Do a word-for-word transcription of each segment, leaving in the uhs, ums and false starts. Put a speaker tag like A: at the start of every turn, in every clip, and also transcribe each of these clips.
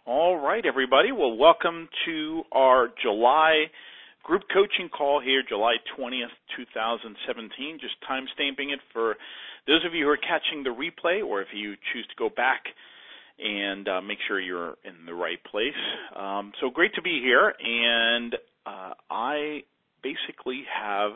A: All right, everybody. Well, welcome to our July group coaching call here, July twentieth, twenty seventeen. Just time stamping it for those of you who are catching the replay, or if you choose to go back and uh, make sure you're in the right place. Um, so great to be here, and uh, I basically have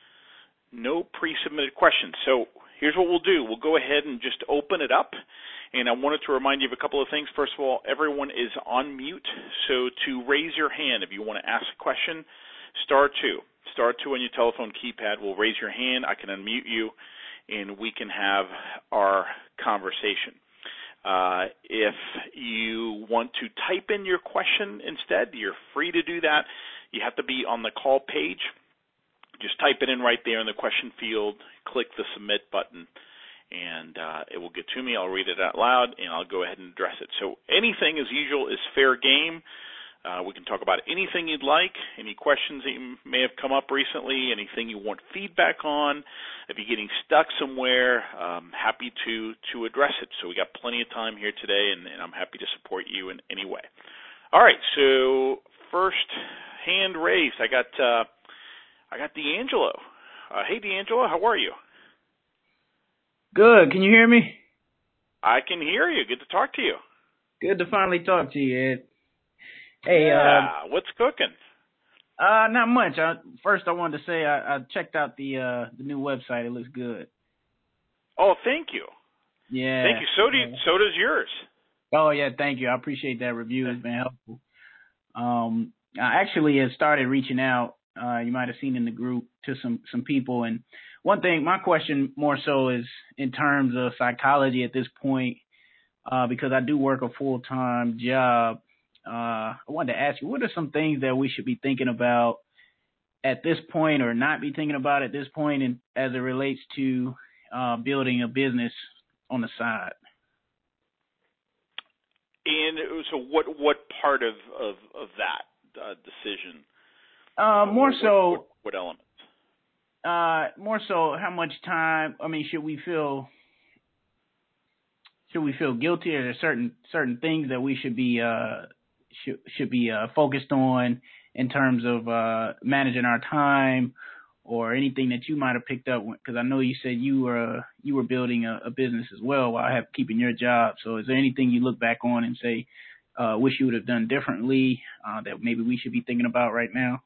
A: no pre-submitted questions. So here's what we'll do. We'll go ahead and just open it up. And I wanted to remind you of a couple of things. First of all, everyone is on mute. So to raise your hand if you want to ask a question, star two. Star two on your telephone keypad will raise your hand. I can unmute you, and we can have our conversation. Uh, if you want to type in your question instead, you're free to do that. You have to be on the call page. Just type it in right there in the question field. Click the submit button, and uh, it will get to me. I'll read it out loud, and I'll go ahead and address it. So anything, as usual, is fair game. Uh, we can talk about anything you'd like, any questions that you may have come up recently, anything you want feedback on. If you're getting stuck somewhere, I'm happy to, to address it. So we got plenty of time here today, and, and I'm happy to support you in any way. All right, so first hand raised. I got uh, I got D'Angelo. Uh, hey, D'Angelo, how are you?
B: Good. Can you hear me?
A: I can hear you. Good to talk to you.
B: Good to finally talk to you, Ed. Hey,
A: yeah,
B: uh,
A: what's cooking?
B: Uh, not much. I, first, I wanted to say I, I checked out the uh, the new website. It looks good.
A: Oh, thank you.
B: Yeah.
A: Thank you. So do you, so does yours.
B: Oh yeah, thank you. I appreciate that review. It's been helpful. Um, I actually had started reaching out. Uh, you might have seen in the group to some some people. And one thing, my question more so is in terms of psychology at this point, uh, because I do work a full time job. Uh, I wanted to ask you, what are some things that we should be thinking about at this point or not be thinking about at this point and as it relates to uh, building a business on the side?
A: And so what what part of, of, of that uh, decision?
B: Uh, more
A: what,
B: so.
A: What, what elements?
B: Uh, more so how much time, I mean, should we feel should we feel guilty, or are there certain certain things that we should be uh, should should be uh, focused on in terms of uh, managing our time, or anything that you might have picked up? Because I know you said you were uh, you were building a, a business as well while have keeping your job. So is there anything you look back on and say, uh, wish you would have done differently, uh, that maybe we should be thinking about right now?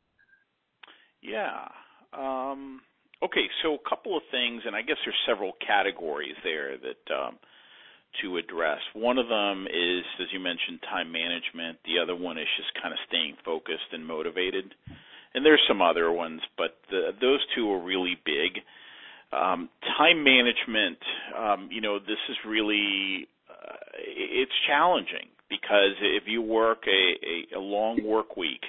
A: Yeah. Um, okay, so a couple of things, and I guess there's several categories there that um, to address. One of them is, as you mentioned, time management. The other one is just kind of staying focused and motivated. And there's some other ones, but the, those two are really big. Um, time management, um, you know, this is really, uh, it's challenging because if you work a, a, a long work week,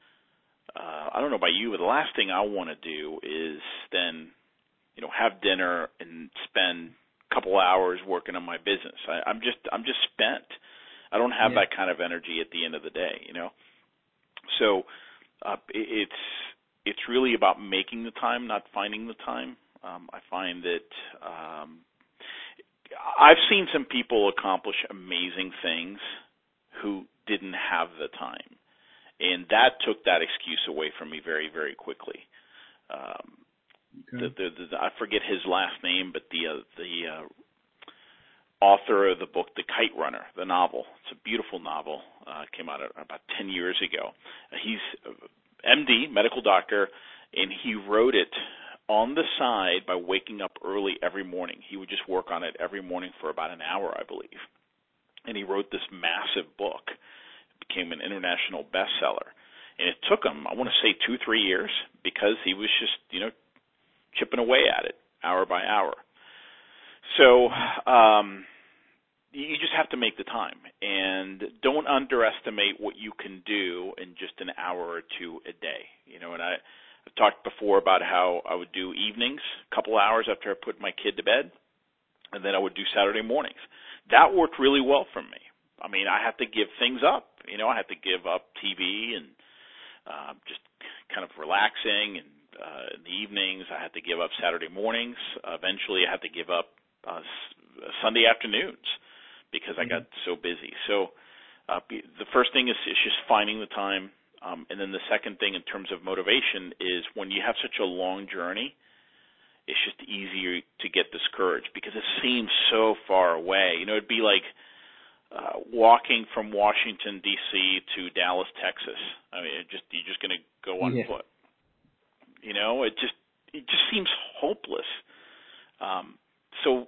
A: Uh, I don't know about you, but the last thing I want to do is then, you know, have dinner and spend a couple hours working on my business. I, I'm just, I'm just spent. I don't have
B: Yeah.
A: that kind of energy at the end of the day, you know. So uh, it, it's, it's really about making the time, not finding the time. Um, I find that um, I've seen some people accomplish amazing things who didn't have the time. And that took that excuse away from me very, very quickly. Um,
B: Okay.
A: the, the, the, I forget his last name, but the uh, the uh, author of the book, The Kite Runner, the novel. It's a beautiful novel. Uh, came out about ten years ago. Uh, he's M D, medical doctor, and he wrote it on the side by waking up early every morning. He would just work on it every morning for about an hour, I believe. And he wrote this massive book. Became an international bestseller. And it took him, I want to say, two, three years because he was just, you know, chipping away at it hour by hour. So um, you just have to make the time. And don't underestimate what you can do in just an hour or two a day. You know, and I, I've talked before about how I would do evenings, a couple hours after I put my kid to bed, and then I would do Saturday mornings. That worked really well for me. I mean, I had to give things up. You know, I had to give up T V and uh, just kind of relaxing. And uh, in the evenings, I had to give up Saturday mornings. Uh, eventually, I had to give up uh, Sunday afternoons because I got so busy. So Uh, be, the first thing is, is just finding the time. Um, and then the second thing in terms of motivation is when you have such a long journey, it's just easier to get discouraged because it seems so far away. You know, it'd be like uh, walking from Washington, D C to Dallas, Texas. I mean, it just you're just going to go on
B: Yeah.
A: foot. You know, it just it just seems hopeless. Um, so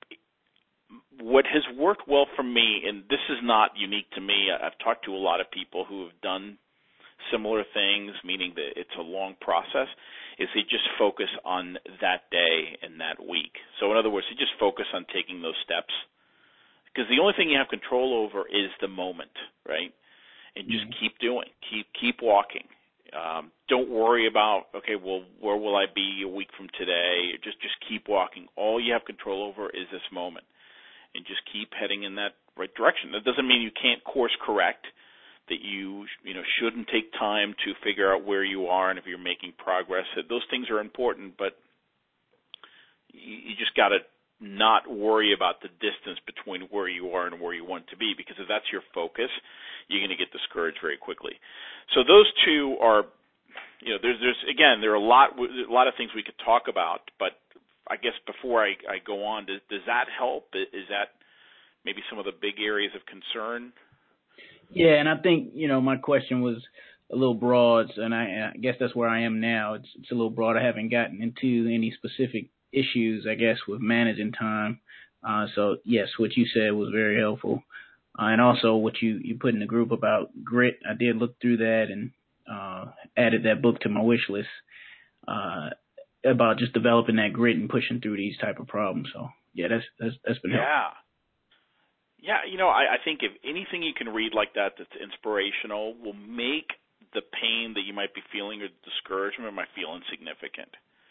A: what has worked well for me, and this is not unique to me, I've talked to a lot of people who have done similar things, meaning that it's a long process, is they just focus on that day and that week. So in other words, they just focus on taking those steps. Because the only thing you have control over is the moment, right? And just mm-hmm. keep doing, keep keep walking. Um, don't worry about, okay, well, where will I be a week from today? Just just keep walking. All you have control over is this moment. And just keep heading in that right direction. That doesn't mean you can't course correct, that you you know shouldn't take time to figure out where you are and if you're making progress. Those things are important, but you, you just got to not worry about the distance between where you are and where you want to be, because if that's your focus, you're going to get discouraged very quickly. So those two are, you know, there's there's again there are a lot a lot of things we could talk about, but I guess before I, I go on, does, does that help? Is that maybe some of the big areas of concern?
B: Yeah, and I think, you know, my question was a little broad, and I, I guess that's where I am now. It's, it's a little broad. I haven't gotten into any specific issues, I guess, with managing time. Uh, so, yes, what you said was very helpful. Uh, and also what you, you put in the group about grit, I did look through that and uh, added that book to my wish list. Uh about just developing that grit and pushing through these type of problems. So, yeah, that's that's, that's been helpful.
A: Yeah. Yeah, you know, I, I think if anything you can read like that that's inspirational will make the pain that you might be feeling or discouragement might feel insignificant.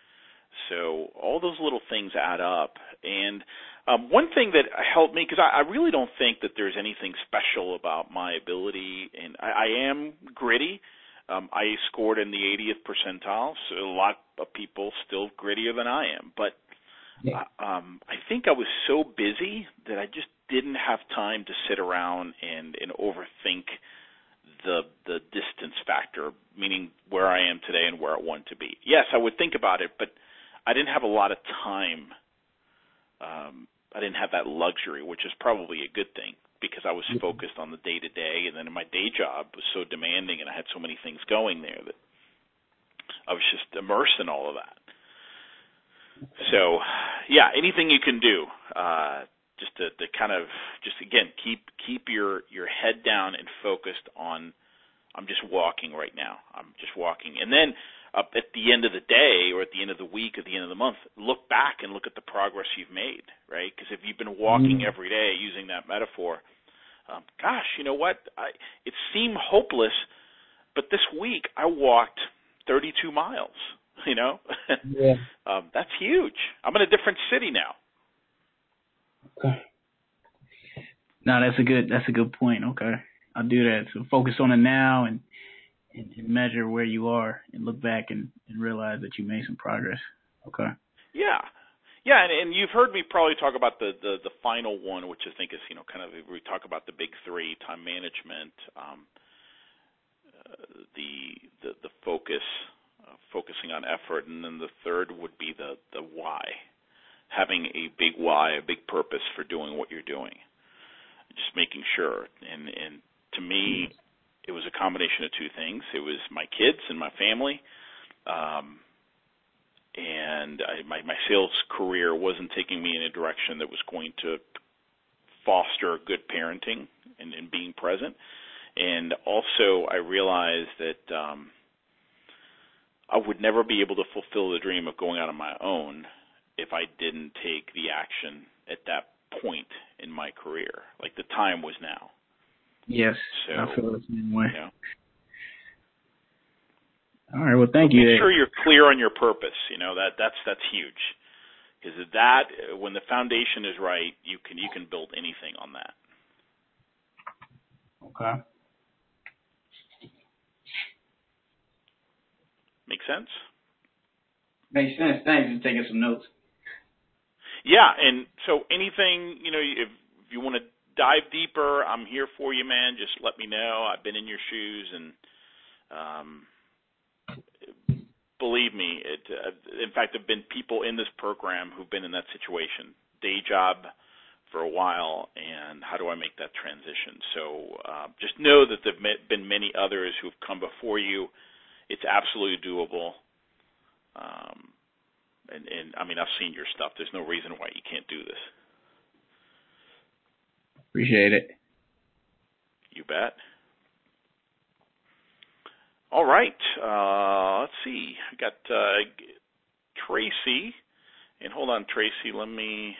A: So all those little things add up. And um, one thing that helped me, because I, I really don't think that there's anything special about my ability, and I, I am gritty. Um, I scored in the eightieth percentile, so a lot of people still grittier than I am. But yeah. um, I think I was so busy that I just didn't have time to sit around and, and overthink the the distance factor, meaning where I am today and where I want to be. Yes, I would think about it, but I didn't have a lot of time. Um, I didn't have that luxury, which is probably a good thing, because I was focused on the day-to-day, and then my day job was so demanding, and I had so many things going there that I was just immersed in all of that. So, yeah, anything you can do, uh, just to, to kind of, just again, keep keep your, your head down and focused on, I'm just walking right now. I'm just walking. And then uh, at the end of the day, or at the end of the week, or at the end of the month, look back and look at the progress you've made, right? Because if you've been walking every day, using that metaphor, Um, gosh, you know what? I, it seemed hopeless, but this week I walked thirty-two miles. You know,
B: yeah.
A: um, that's huge. I'm in a different city now.
B: Okay. No, that's a good that's a good point. Okay, I'll do that. So focus on the now and, and, and measure where you are, and look back and, and realize that you made some progress. Okay.
A: Yeah. Yeah, and, and you've heard me probably talk about the, the, the final one, which I think is, you know, kind of, we talk about the big three: time management, um, uh, the, the the focus, uh, focusing on effort, and then the third would be the, the why, having a big why, a big purpose for doing what you're doing, just making sure. And, and to me, it was a combination of two things. It was my kids and my family. Um, And I, my, my sales career wasn't taking me in a direction that was going to foster good parenting and, and being present. And also I realized that um, I would never be able to fulfill the dream of going out on my own if I didn't take the action at that point in my career. Like, the time was now.
B: Yes,
A: so,
B: I feel the same way.
A: You know,
B: all right. Well, thank
A: so
B: you.
A: Make sure you're clear on your purpose. You know, that that's that's huge, because that when the foundation is right, you can you can build anything on that.
B: Okay.
A: Make sense?
B: Makes sense. Thanks for taking some notes.
A: Yeah, and so anything, you know, if, if you want to dive deeper, I'm here for you, man. Just let me know. I've been in your shoes, and um, believe me, it, uh, in fact, there have been people in this program who've been in that situation, day job for a while, and how do I make that transition? So uh, just know that there have been many others who've come before you. It's absolutely doable. Um, and, and, I mean, I've seen your stuff. There's no reason why you can't do this.
B: Appreciate it.
A: You bet. All right. Uh, let's see. I got uh, Tracy. And hold on, Tracy. Let me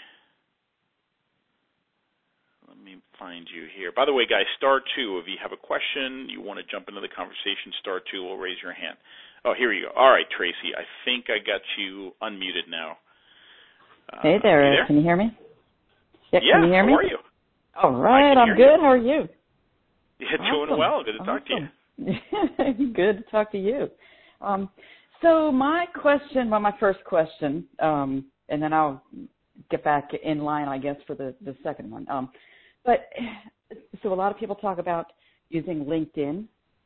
A: let me find you here. By the way, guys, star two. If you have a question, you want to jump into the conversation, star two will raise your hand. Oh, here you go. All right, Tracy. I think I got you unmuted now. Uh,
C: hey there.
A: You there.
C: Can you hear me?
A: Yeah.
C: Can you hear
A: how
C: me?
A: are you?
C: All right. I'm good.
A: You.
C: How are you?
A: Yeah,
C: awesome.
A: Doing well. Good to
C: awesome.
A: talk to you.
C: Good to talk to you. Um, so my question, well, my first question, um, and then I'll get back in line, I guess, for the, the second one. Um, but so a lot of people talk about using LinkedIn,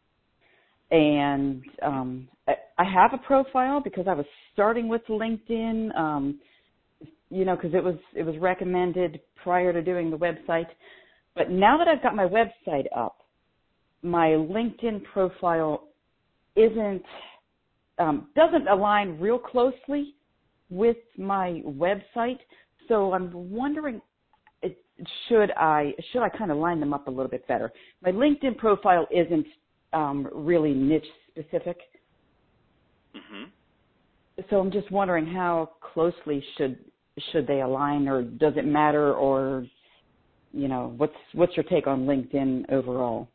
C: and um, I, I have a profile because I was starting with LinkedIn, um, you know, because it was it was recommended prior to doing the website. But now that I've got my website up, my LinkedIn profile isn't um, doesn't align real closely with my website. So I'm wondering, should I should I kind of line them up a little bit better? My LinkedIn profile isn't um, really niche specific.
A: Mm-hmm.
C: So I'm just wondering how closely should should they align, or does it matter, or you know, what's what's your take on LinkedIn overall?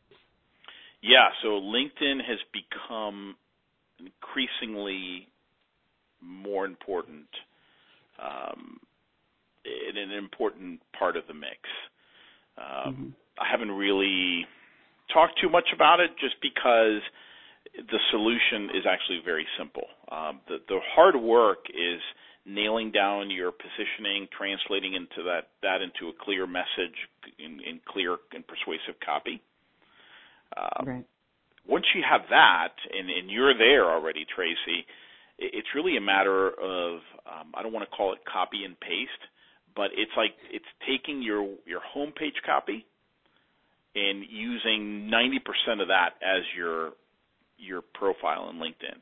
A: Yeah, so LinkedIn has become increasingly more important, um, in an important part of the mix. Um, mm-hmm. I haven't really talked too much about it just because the solution is actually very simple. Um, the, the hard work is nailing down your positioning, translating into that, that into a clear message in, in clear and persuasive copy. Um,
C: right.
A: Once you have that, and, and you're there already, Tracy, it's really a matter of, um, I don't want to call it copy and paste, but it's like it's taking your, your homepage copy and using ninety percent of that as your your profile in LinkedIn.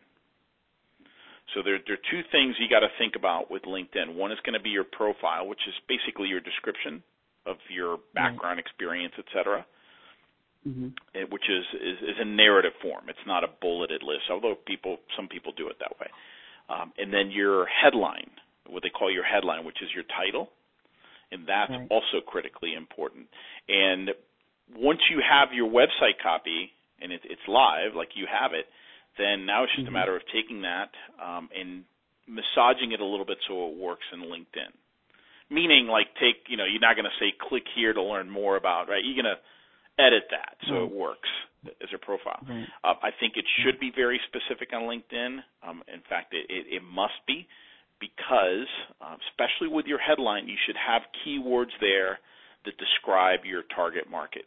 A: So there, there are two things you got to think about with LinkedIn. One is going to be your profile, which is basically your description of your background, right. experience, et cetera, mm-hmm. which is, is, is in narrative form. It's not a bulleted list, although people some people do it that way. Um, and then your headline, what they call your headline, which is your title, and that's right. also critically important. And once you have your website copy and it, it's live, like you have it, then now it's just mm-hmm. a matter of taking that um, and massaging it a little bit so it works in LinkedIn. Meaning, like, take, you know, you're not going to say click here to learn more about, right? You're going to edit that so right. it works as a profile. Right. Uh, I think it should be very specific on LinkedIn. Um, in fact, it, it, it must be because, uh, especially with your headline, you should have keywords there that describe your target market.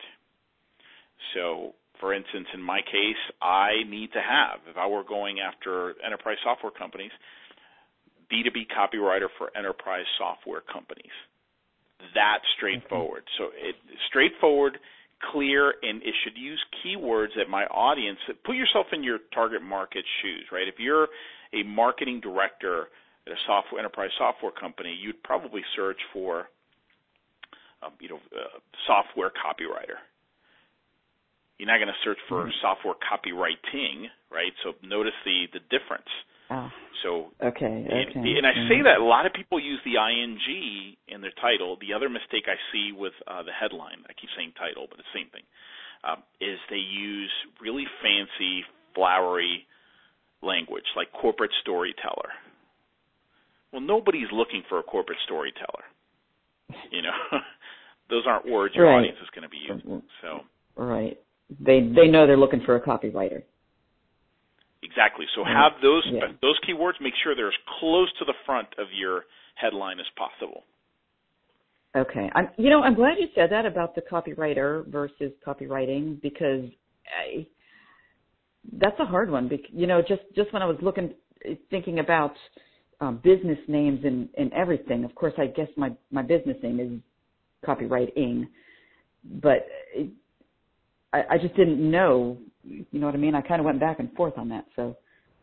A: So, for instance, in my case, I need to have, if I were going after enterprise software companies, B two B copywriter for enterprise software companies. That's straightforward. Okay. So it straightforward, clear, and it should use keywords that my audience, put yourself in your target market shoes, right? If you're a marketing director at a software enterprise software company, you'd probably search for, um, you know, uh, software copywriter. You're not going to search for mm-hmm. software copywriting, right? So notice the, the difference.
C: Oh,
A: so
C: okay,
A: and,
C: okay.
A: And I
C: mm-hmm.
A: say that a lot of people use the ing in their title. The other mistake I see with uh, the headline, I keep saying title, but it's the same thing, um, is they use really fancy, flowery language like corporate storyteller. Well, nobody's looking for a corporate storyteller. You know, those aren't words your
C: right.
A: audience is going to be using. So
C: right. They they know they're looking for a copywriter.
A: Exactly. So have those
C: yeah.
A: those keywords. Make sure they're as close to the front of your headline as possible.
C: Okay. I'm, you know, I'm glad you said that about the copywriter versus copywriting, because I, that's a hard one. Because, you know, just, just when I was looking, thinking about um, business names and, and everything, of course, I guess my, my business name is copywriting, but it, I, I just didn't know, you know what I mean? I kind of went back and forth on that, so.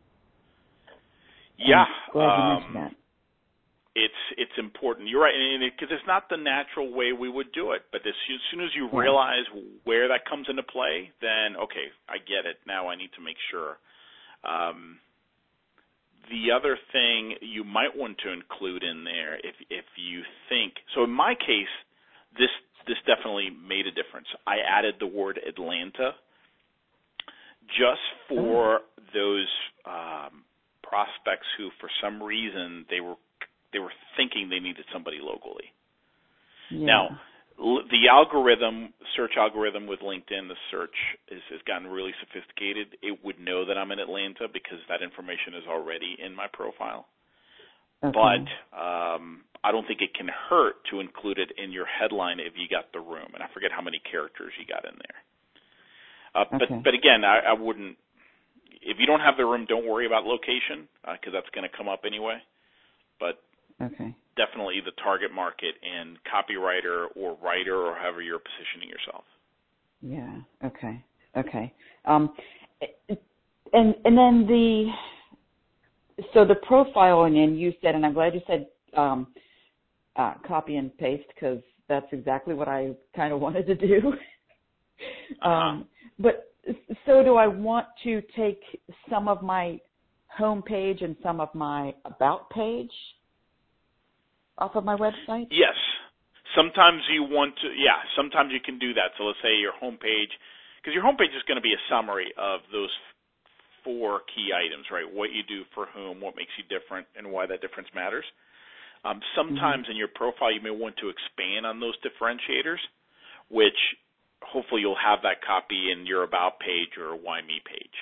A: Yeah.
C: I'm glad you mentioned
A: um,
C: that.
A: It's it's important. You're right, because it, it's not the natural way we would do it. But as, as soon as you
C: Yeah.
A: realize where that comes into play, then okay, I get it. Now I need to make sure. Um, the other thing you might want to include in there, if if you think so, in my case, this this definitely made a difference. I added the word Atlanta just for
C: oh.
A: those um, prospects who, for some reason, they were they were thinking they needed somebody locally.
C: Yeah.
A: Now, l- the algorithm, search algorithm with LinkedIn, the search is, has gotten really sophisticated. It would know that I'm in Atlanta because that information is already in my profile.
C: Okay.
A: But um, I don't think it can hurt to include it in your headline if you got the room. And I forget how many characters you got in there. Uh,
C: okay.
A: But but again, I, I wouldn't. If you don't have the room, don't worry about location because uh, that's going to come up anyway. But
C: okay.
A: definitely the target market and copywriter or writer or however you're positioning yourself.
C: Yeah. Okay. Okay. Um, and and then the so the profiling, and you said, and I'm glad you said um, uh, copy and paste, because that's exactly what I kind of wanted to do.
A: Uh-huh.
C: um, but so do I want to take some of my home page and some of my about page off of my website?
A: Yes. Sometimes you want to, yeah, sometimes you can do that. So let's say your homepage, because your homepage is going to be a summary of those four key items, right? What you do for whom, what makes you different, and why that difference matters. Um, sometimes mm-hmm. in your profile you may want to expand on those differentiators, which hopefully you'll have that copy in your about page or why me page.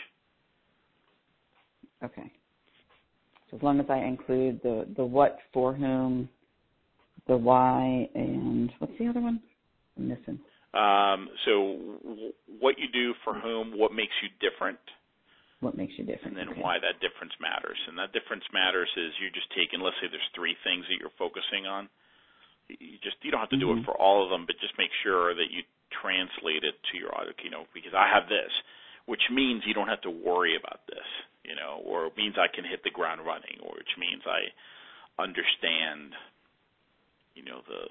C: Okay. So as long as I include the, the what, for whom, the why, and what's the other one? I'm missing.
A: Um, so w- what you do for whom, what makes you different.
C: What makes you different?
A: And then
C: okay.
A: why that difference matters. And that difference matters is you're just taking, let's say there's three things that you're focusing on. You just, you don't have to do
C: mm-hmm.
A: it for all of them, but just make sure that you translate it to your audio, you know, because I have this, which means you don't have to worry about this, you know, or it means I can hit the ground running, or which means I understand, you know, the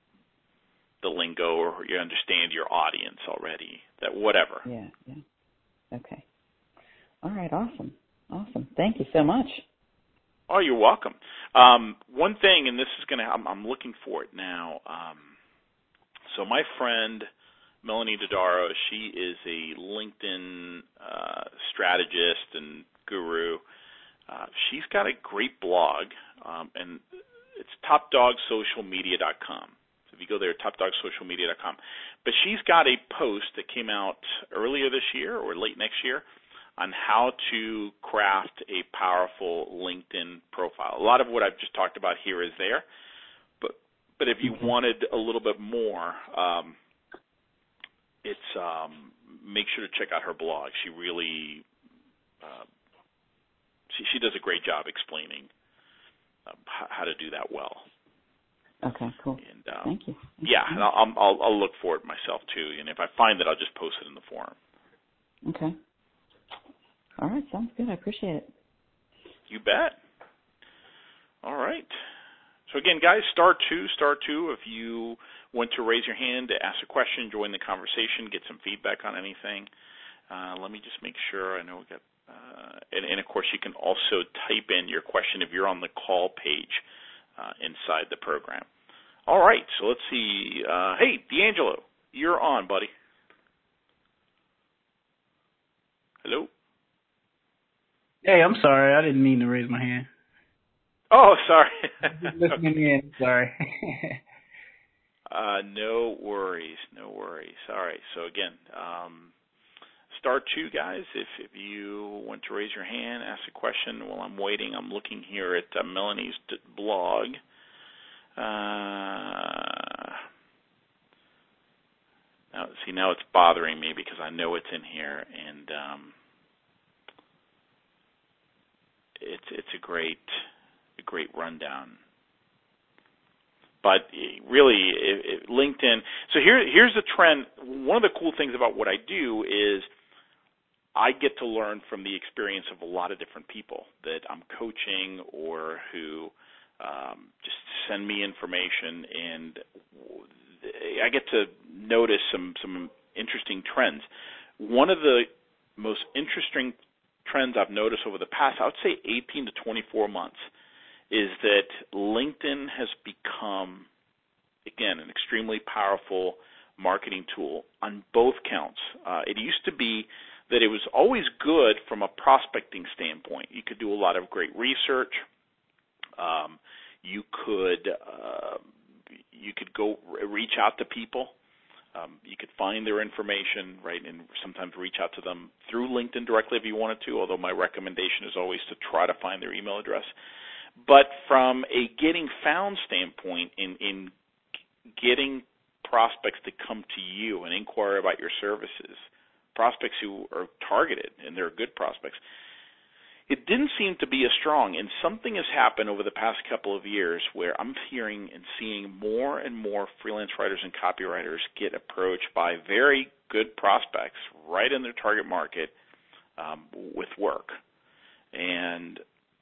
A: the lingo, or you understand your audience already, that whatever.
C: Yeah, yeah. Okay. All right, awesome. Awesome. Thank you so much.
A: Oh, you're welcome. Um, one thing, and this is going to, I'm, I'm looking for it now. Um, so my friend, Melanie Dodaro, she is a LinkedIn uh, strategist and guru. Uh, she's got a great blog, um, and it's top dog social media dot com. So if you go there, top dog social media dot com. But she's got a post that came out earlier this year or late next year on how to craft a powerful LinkedIn profile. A lot of what I've just talked about here is there, but but if you
C: okay.
A: wanted a little bit more, um, it's um, make sure to check out her blog. She really uh, she she does a great job explaining uh, how to do that well.
C: Okay, cool.
A: And um,
C: thank you. Thank
A: yeah,
C: you.
A: and I'll, I'll I'll look for it myself too. And if I find it, I'll just post it in the forum.
C: Okay. All right, sounds good. I appreciate it.
A: You bet. All right. So again, guys, star two, star two. If you want to raise your hand to ask a question, join the conversation, get some feedback on anything. Uh, let me just make sure. I know we got. Uh, and, and of course, you can also type in your question if you're on the call page uh, inside the program. All right. So let's see. Uh, hey, D'Angelo, you're on, buddy. Hello.
B: Hey, I'm sorry. I didn't mean to raise my hand.
A: Oh, sorry.
B: Just listening in. Sorry.
A: uh, no worries. No worries. All right. So again, um, star two, guys. If if you want to raise your hand, ask a question while I'm waiting. I'm looking here at uh, Melanie's blog. Uh, now, see, now it's bothering me because I know it's in here, and um, it's it's a great a great rundown. But really, it, it, LinkedIn. So here here's the trend. One of the cool things about what I do is I get to learn from the experience of a lot of different people that I'm coaching or who um, just send me information, and I get to notice some some interesting trends. One of the most interesting trends I've noticed over the past, I would say eighteen to twenty-four months, is that LinkedIn has become, again, an extremely powerful marketing tool on both counts. Uh, it used to be that it was always good from a prospecting standpoint. You could do a lot of great research. Um, you could uh, you could go reach out to people. Um, you could find their information, right, and sometimes reach out to them through LinkedIn directly if you wanted to, although my recommendation is always to try to find their email address. But from a getting found standpoint, in, in getting prospects to come to you and inquire about your services, prospects who are targeted, and they're good prospects, it didn't seem to be as strong. And something has happened over the past couple of years where I'm hearing and seeing more and more freelance writers and copywriters get approached by very good prospects right in their target market um, with work. And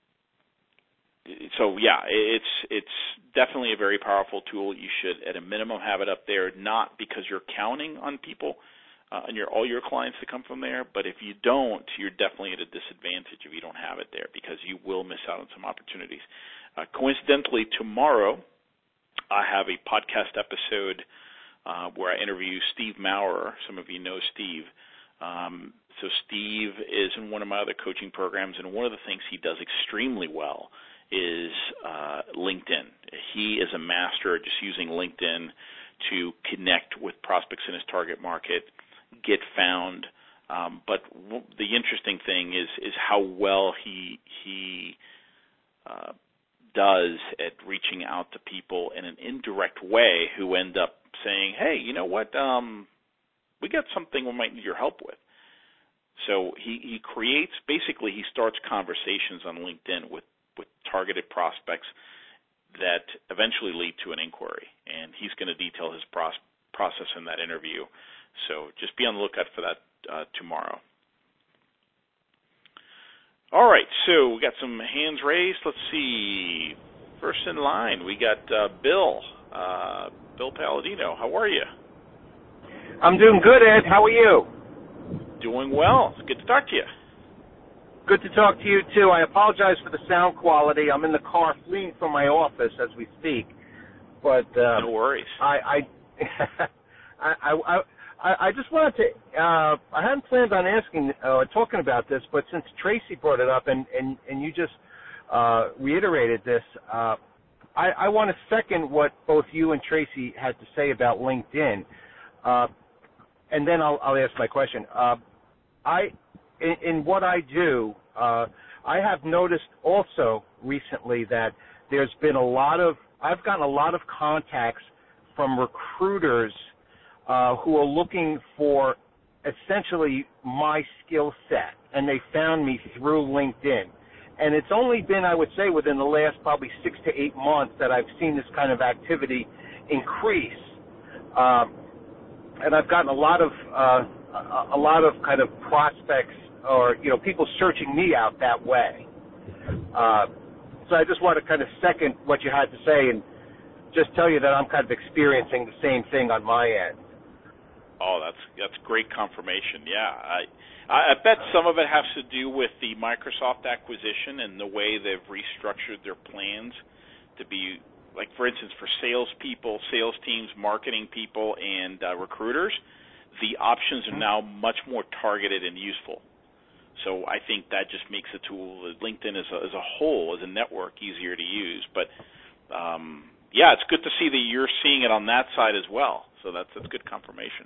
A: so, yeah, it's it's definitely a very powerful tool. You should, at a minimum, have it up there, not because you're counting on people uh, and your all your clients to come from there, but if you don't, you're definitely at a disadvantage if you don't have it there, because you will miss out on some opportunities. Uh, coincidentally, tomorrow I have a podcast episode uh, where I interview Steve Maurer. Some of you know Steve. Um, so Steve is in one of my other coaching programs, and one of the things he does extremely well is uh, LinkedIn. He is a master at just using LinkedIn to connect with prospects in his target market, get found. Um, but w- the interesting thing is is how well he he uh, does at reaching out to people in an indirect way who end up saying, "Hey, you know what? Um, we got something we might need your help with." So he, he creates, basically he starts conversations on LinkedIn with, with targeted prospects that eventually lead to an inquiry. And he's going to detail his pros- process in that interview. So just be on the lookout for that uh, tomorrow. All right, so we got some hands raised. Let's see. First in line, we got uh, Bill. Uh, Bill Palladino. How are you?
D: I'm doing good, Ed. How are you?
A: Doing well. It's good to talk to you.
D: Good to talk to you, too. I apologize for the sound quality. I'm in the car fleeing from my office as we speak. But uh,
A: no worries.
D: I I, I I I I just wanted to. Uh, I hadn't planned on asking or uh, talking about this, but since Tracy brought it up and and and you just uh, reiterated this, uh, I, I want to second what both you and Tracy had to say about LinkedIn. Uh, And then I'll, I'll ask my question. Uh, I, in, in what I do, uh, I have noticed also recently that there's been a lot of, I've gotten a lot of contacts from recruiters uh, who are looking for essentially my skill set, and they found me through LinkedIn. And it's only been, I would say, within the last probably six to eight months that I've seen this kind of activity increase. Um, And I've gotten a lot of uh, a lot of kind of prospects, or you know, people searching me out that way. Uh, so I just want to kind of second what you had to say, and just tell you that I'm kind of experiencing the same thing on my end.
A: Oh, that's that's great confirmation. Yeah, I I bet some of it has to do with the Microsoft acquisition and the way they've restructured their plans to be. Like, for instance, for salespeople, sales teams, marketing people, and uh, recruiters, the options are now much more targeted and useful. So I think that just makes the tool, LinkedIn as a, as a whole, as a network, easier to use. But, um, yeah, it's good to see that you're seeing it on that side as well. So that's, that's good confirmation.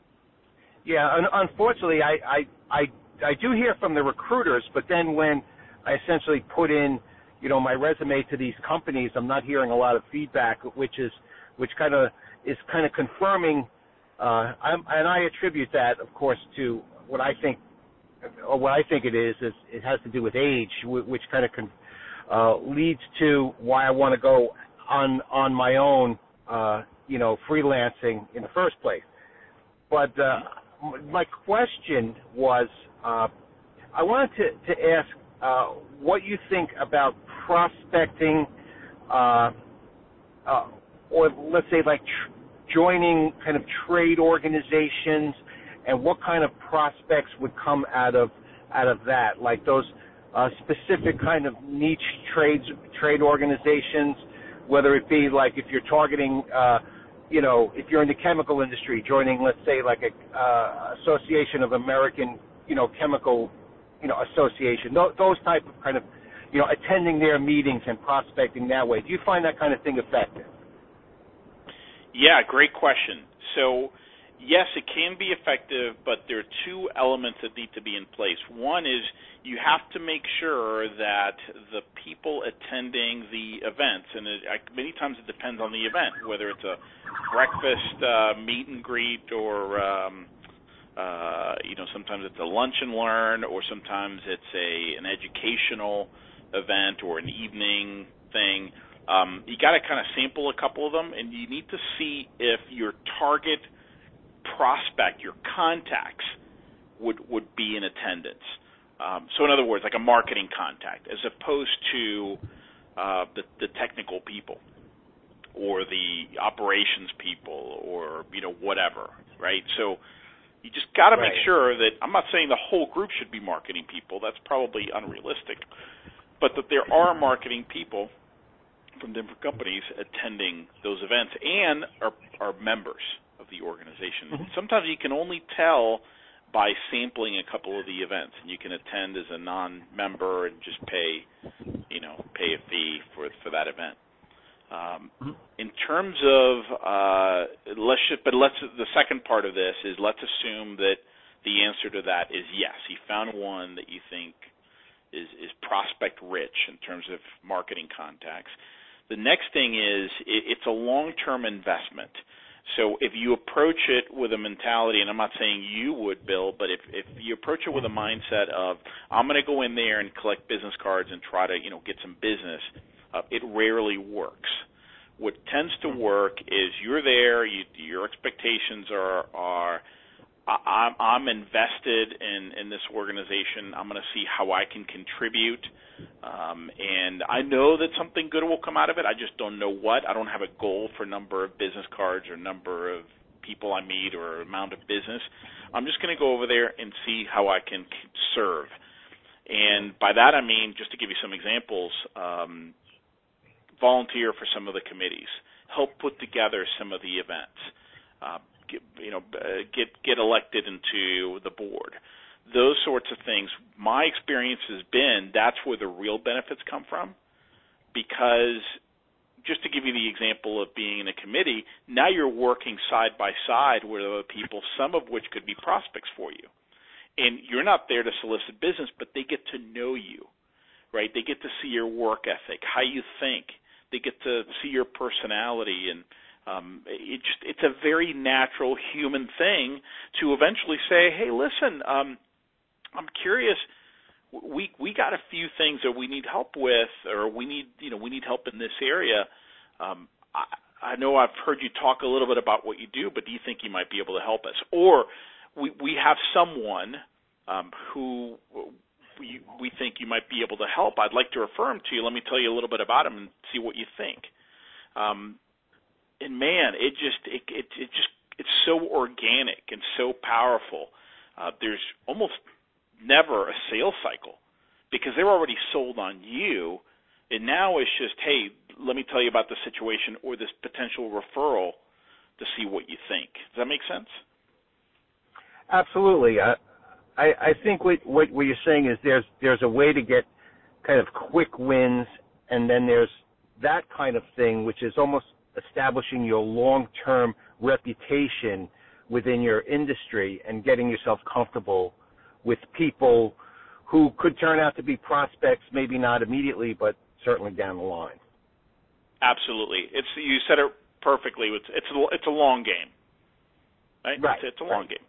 D: Yeah, un- unfortunately, I, I, I, I do hear from the recruiters, but then when I essentially put in, you know, my resume to these companies, I'm not hearing a lot of feedback, which is, which kind of is kind of confirming, uh, I'm, and I attribute that, of course, to what I think, or what I think it is, is it has to do with age, which kind of con, uh, leads to why I want to go on on my own, uh, you know, freelancing in the first place. But uh, my question was, uh, I wanted to, to ask uh, what you think about prospecting, uh, uh, or let's say like tr- joining kind of trade organizations, and what kind of prospects would come out of out of that, like those uh, specific kind of niche trades trade organizations, whether it be like if you're targeting, uh, you know, if you're in the chemical industry, joining, let's say, like a uh, Association of American, you know, Chemical, you know, Association, those, those type of kind of, you know, attending their meetings and prospecting that way. Do you find that kind of thing effective?
A: Yeah, great question. So, yes, it can be effective, but there are two elements that need to be in place. One is you have to make sure that the people attending the events, and it, many times it depends on the event, whether it's a breakfast uh, meet and greet, or um, uh, you know, sometimes it's a lunch and learn, or sometimes it's a an educational event or an evening thing. Um, you got to kind of sample a couple of them, and you need to see if your target prospect, your contacts, would would be in attendance. Um, so in other words, like a marketing contact, as opposed to uh, the, the technical people or the operations people, or you know, whatever, right? So you just got to
D: right.
A: make sure that, I'm not saying the whole group should be marketing people. That's probably unrealistic, but that there are marketing people from different companies attending those events and are, are members of the organization. Mm-hmm. Sometimes you can only tell by sampling a couple of the events, and you can attend as a non-member and just pay, you know, pay a fee for for that event. Um, mm-hmm. In terms of uh, let's just, but let's the second part of this is let's assume that the answer to that is yes. You found one that you think is is prospect rich in terms of marketing contacts. The next thing is it, it's a long-term investment. So if you approach it with a mentality, and I'm not saying you would, Bill, but if, if you approach it with a mindset of, I'm going to go in there and collect business cards and try to, you know, get some business, uh, it rarely works. What tends to work is you're there, you, your expectations are, are I'm, I'm invested in, in this organization. I'm going to see how I can contribute. Um, and I know that something good will come out of it. I just don't know what. I don't have a goal for number of business cards or number of people I meet or amount of business. I'm just going to go over there and see how I can serve. And by that I mean, just to give you some examples, um, volunteer for some of the committees, help put together some of the events, uh, get, you know, uh, get get elected into the board. Those sorts of things, my experience has been that's where the real benefits come from, because just to give you the example of being in a committee, now you're working side by side with other people, some of which could be prospects for you. And you're not there to solicit business, but they get to know you, right? They get to see your work ethic, how you think. They get to see your personality, and um, it just, it's a very natural human thing to eventually say, hey, listen, um, I'm curious. We we got a few things that we need help with, or we need you know we need help in this area. Um, I, I know I've heard you talk a little bit about what you do, but do you think you might be able to help us? Or we we have someone um, who we we think you might be able to help. I'd like to refer him to you. Let me tell you a little bit about him and see what you think. Um, and man, it just it it, it just it's so organic and so powerful. Uh, there's almost never a sales cycle because they're already sold on you, and now it's just, hey, let me tell you about the situation or this potential referral to see what you think. Does that make sense?
D: Absolutely. I I, I think what, what what you're saying is there's there's a way to get kind of quick wins, and then there's that kind of thing which is almost establishing your long-term reputation within your industry and getting yourself comfortable with people who could turn out to be prospects, maybe not immediately, but certainly down the line.
A: Absolutely. It's you said it perfectly. It's it's a, it's a long game, right?
D: Right.
A: It's, it's a
D: right.
A: long game.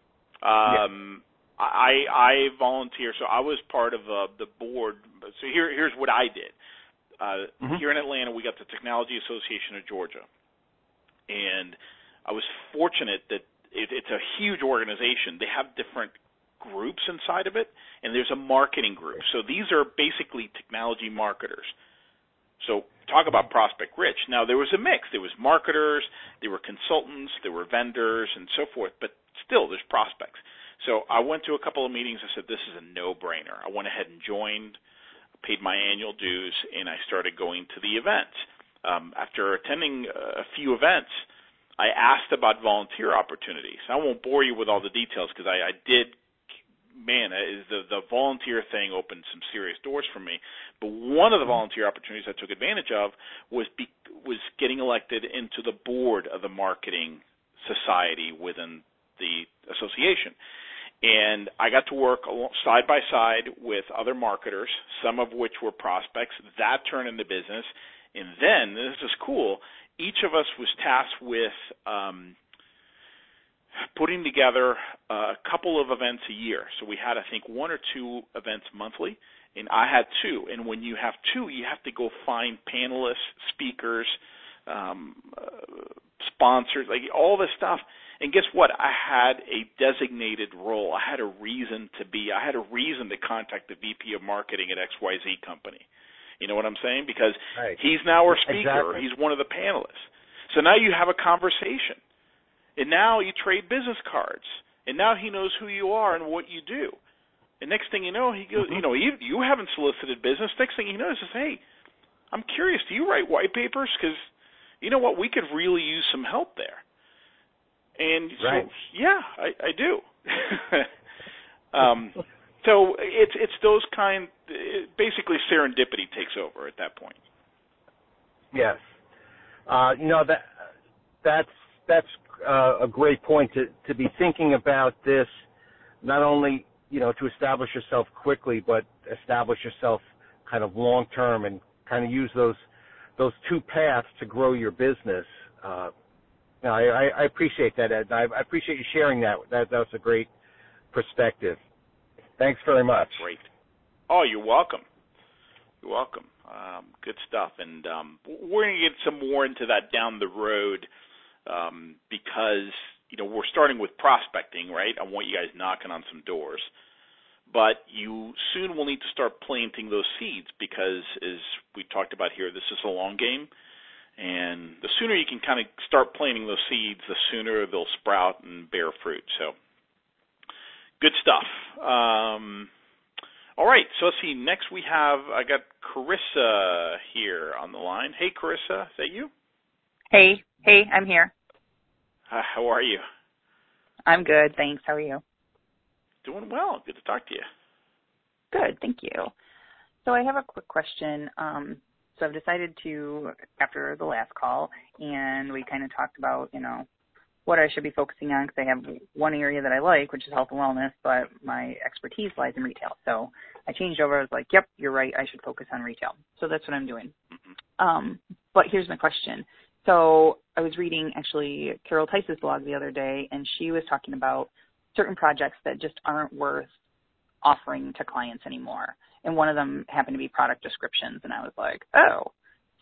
A: Um, yeah. I I volunteer, so I was part of uh, the board. So here here's what I did. Uh, mm-hmm. Here in Atlanta, we got the Technology Association of Georgia, and I was fortunate that it, it's a huge organization. They have different groups inside of it, and there's a marketing group. So these are basically technology marketers. So talk about prospect rich. Now, there was a mix. There was marketers, there were consultants, there were vendors, and so forth, but still there's prospects. So I went to a couple of meetings. I said, this is a no-brainer. I went ahead and joined, paid my annual dues, and I started going to the events. Um, after attending a few events, I asked about volunteer opportunities. I won't bore you with all the details because I, I did man, the the volunteer thing opened some serious doors for me. But one of the volunteer opportunities I took advantage of was be, was getting elected into the board of the marketing society within the association. And I got to work side by side with other marketers, some of which were prospects. That turned into business. And then, this is cool, each of us was tasked with um, putting together a couple of events a year. So we had, I think, one or two events monthly, and I had two. And when you have two, you have to go find panelists, speakers, um, uh, sponsors, like all this stuff. And guess what? I had a designated role. I had a reason to be. I had a reason to contact the V P of marketing at X Y Z company. You know what I'm saying? Because
D: right.
A: he's now our speaker.
D: Exactly.
A: He's one of the panelists. So now you have a conversation. And now you trade business cards. And now he knows who you are and what you do. And next thing you know, he goes, mm-hmm. you know, you, you haven't solicited business. Next thing you know, he says, hey, I'm curious, do you write white papers? Because, you know what, we could really use some help there. And
D: right.
A: so, yeah, I, I do. um, so it's it's those kind, it, basically serendipity takes over at that point.
D: Yes. Uh, you know, that that's that's uh, a great point to, to be thinking about this, not only, you know, to establish yourself quickly, but establish yourself kind of long term and kind of use those those two paths to grow your business. Uh, no, I, I appreciate that, Ed. I, I appreciate you sharing that. That that's a great perspective. Thanks very much.
A: Great. Oh, you're welcome. You're welcome. Um, good stuff. And um, we're going to get some more into that down the road um, because, you know, we're starting with prospecting, right? I want you guys knocking on some doors. But you soon will need to start planting those seeds because, as we talked about here, this is a long game. And the sooner you can kind of start planting those seeds, the sooner they'll sprout and bear fruit. So good stuff. Um, all right, so let's see. Next we have, I got Carissa here on the line. Hey, Carissa, is that you?
E: Hey, hey, I'm here.
A: Uh, how are you?
E: I'm good, thanks. How are you?
A: Doing well. Good to talk to you.
E: Good, thank you. So I have a quick question. Um, so I've decided to, after the last call, and we kind of talked about, you know, what I should be focusing on because I have one area that I like, which is health and wellness, but my expertise lies in retail. So I changed over. I was like, yep, you're right. I should focus on retail. So that's what I'm doing. Mm-hmm. Um, but here's my question. So I was reading, actually, Carol Tice's blog the other day, and she was talking about certain projects that just aren't worth offering to clients anymore. And one of them happened to be product descriptions. And I was like, oh,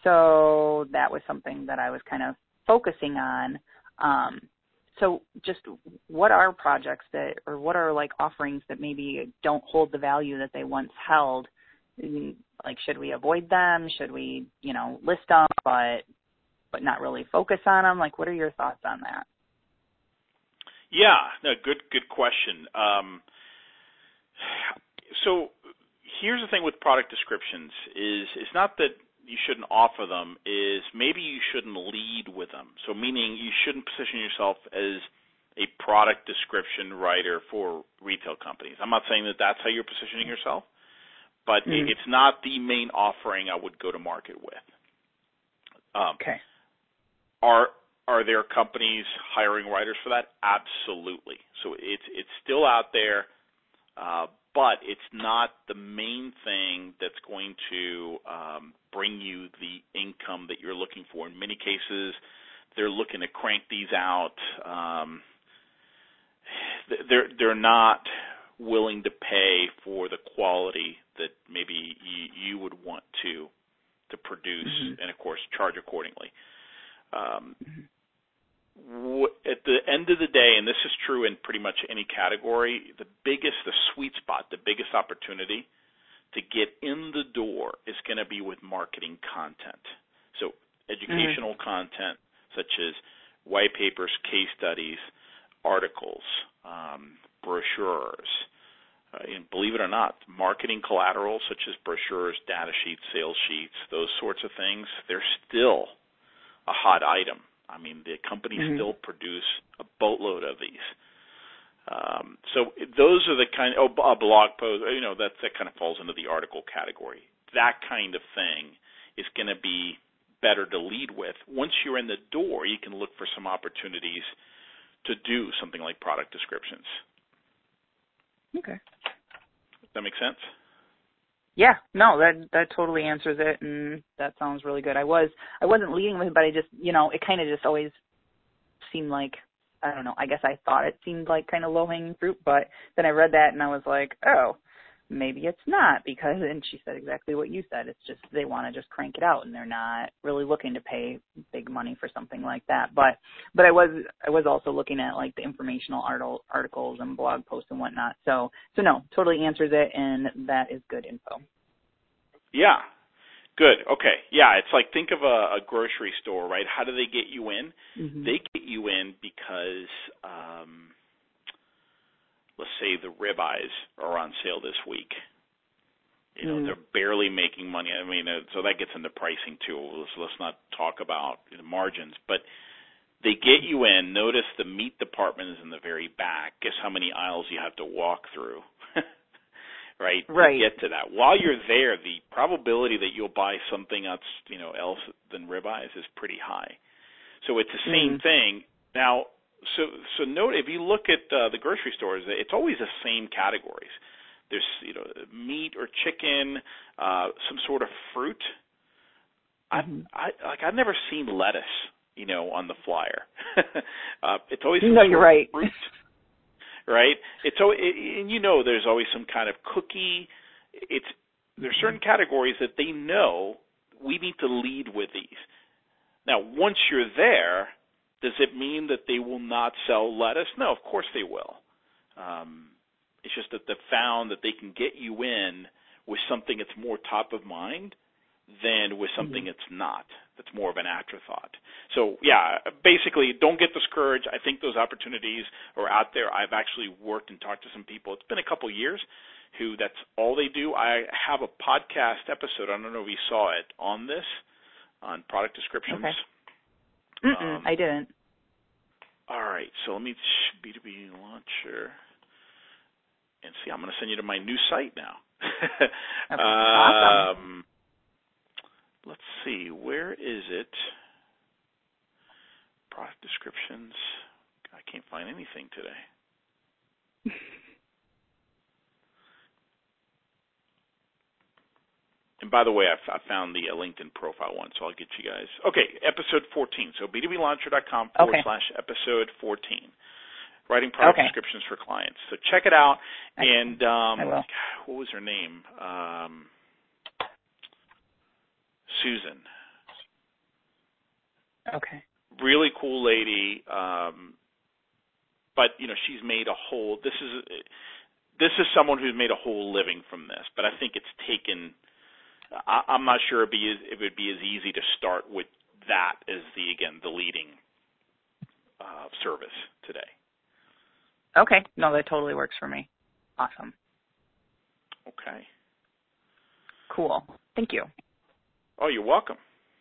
E: so that was something that I was kind of focusing on. Um, so just what are projects that, or what are like offerings that maybe don't hold the value that they once held? Like, should we avoid them? Should we, you know, list them, but, but not really focus on them? Like, what are your thoughts on that?
A: Yeah, no, good, good question. Um, so here's the thing with product descriptions is it's not that you shouldn't offer them, is maybe you shouldn't lead with them. So meaning you shouldn't position yourself as a product description writer for retail companies. I'm not saying that that's how you're positioning yourself, but mm-hmm. it's not the main offering I would go to market with. Um,
E: okay.
A: Are Are there companies hiring writers for that? Absolutely. So it's it's still out there, uh, but it's not the main thing that's going to um, bring you the income that you're looking for. In many cases, they're looking to crank these out. Um, they're they're not willing to pay for the quality that maybe you, you would want to to produce, mm-hmm. and of course charge accordingly. Um, mm-hmm. At the end of the day, and this is true in pretty much any category, the biggest, the sweet spot, the biggest opportunity to get in the door is going to be with marketing content. So educational mm-hmm. content such as white papers, case studies, articles, um, brochures. Uh, and believe it or not, marketing collateral such as brochures, data sheets, sales sheets, those sorts of things, they're still a hot item. I mean, the companies mm-hmm. still produce a boatload of these. Um, so those are the kind of, oh, a blog post, you know, that, that kind of falls into the article category. That kind of thing is going to be better to lead with. Once you're in the door, you can look for some opportunities to do something like product descriptions.
E: Okay.
A: Does that make sense?
E: Yeah, no, that that totally answers it, and that sounds really good. I was I wasn't leading with it, but I just, you know, it kind of just always seemed like, I don't know, I guess I thought it seemed like kind of low-hanging fruit, but then I read that and I was like, oh, maybe it's not, because, and she said exactly what you said, it's just they want to just crank it out and they're not really looking to pay big money for something like that. But but I was I was also looking at like the informational articles and blog posts and whatnot. So so no, totally answers it, and that is good info.
A: Yeah. Good. Okay. Yeah, it's like, think of a, a grocery store, right? How do they get you in? Mm-hmm. They get you in because um let's say the ribeyes are on sale this week. You know, mm. they're barely making money. I mean, uh, so that gets into pricing too. Let's, let's not talk about the margins. But they get you in. Notice the meat department is in the very back. Guess how many aisles you have to walk through, right?
E: Right.
A: To get to that. While you're there, the probability that you'll buy something else, you know, else than ribeyes is pretty high. So it's the same mm. thing. Now, So, so note, if you look at uh, the grocery stores, it's always the same categories. There's, you know, meat or chicken, uh, some sort of fruit. Mm-hmm. I, I like I've never seen lettuce, you know, on the flyer. uh, it's always some
E: no,
A: sort
E: you're right.
A: of fruit, right? It's always, and you know, there's always some kind of cookie. It's there's certain categories that they know we need to lead with these. Now, once you're there, does it mean that they will not sell lettuce? No, of course they will. Um, it's just that they've found that they can get you in with something that's more top of mind than with something mm-hmm. that's not, that's more of an afterthought. So, yeah, basically, don't get discouraged. I think those opportunities are out there. I've actually worked and talked to some people. It's been a couple years who that's all they do. I have a podcast episode, I don't know if you saw it, on this, on product descriptions.
E: Okay. Um, I didn't.
A: All right, so let me B two B launcher and see. I'm going to send you to my new site now.
E: Okay. Awesome.
A: Um, let's see, where is it? Product descriptions. I can't find anything today. And by the way, I, f- I found the uh, LinkedIn profile one, so I'll get you guys. Okay, episode fourteen. So b two b launcher dot com forward
E: okay.
A: slash episode fourteen. Writing product
E: okay.
A: descriptions for clients. So check it out.
E: I,
A: and um,
E: I will.
A: what was her name? Um, Susan.
E: Okay.
A: Really cool lady. Um, but you know, she's made a whole. This is this is someone who's made a whole living from this. But I think it's taken. I'm not sure it'd be, if it would be as easy to start with that as the, again, the leading uh, service today.
E: Okay. No, that totally works for me. Awesome.
A: Okay.
E: Cool. Thank you.
A: Oh, you're welcome.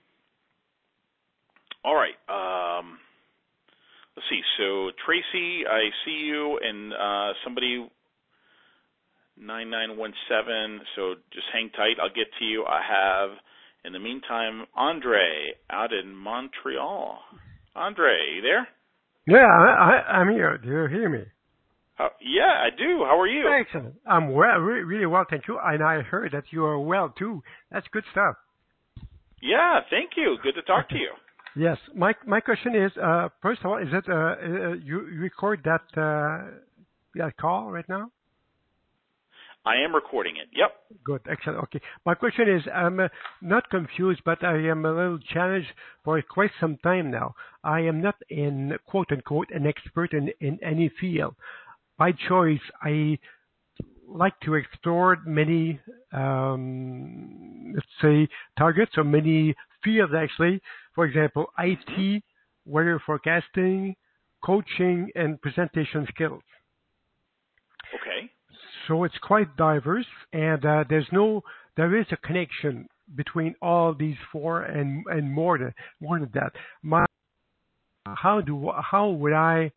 A: All right. Um, let's see. So, Tracy, I see you, and uh, somebody... nine nine one seven, so just hang tight. I'll get to you. I have, in the meantime, Andre out in Montreal. Andre, you there?
F: Yeah, I, I, I'm here. Do you hear me?
A: Uh, yeah, I do. How are you?
F: Excellent. I'm well, re- really well, thank you. And I heard that you are well too. That's good stuff.
A: Yeah, thank you. Good to talk
F: Okay.
A: to you.
F: Yes. My my question is, uh, first of all, is it uh, uh, you record that uh, that call right now?
A: I am recording it. Yep.
F: Good. Excellent. Okay. My question is, I'm uh, not confused, but I am a little challenged for quite some time now. I am not in quote unquote an expert in in any field. By choice, I like to explore many, um, let's say, targets or many fields actually. For example, I T, weather forecasting, coaching, and presentation skills.
A: Okay.
F: So it's quite diverse, and uh, there's no, there is a connection between all these four and and more than more than that. My, how do how would I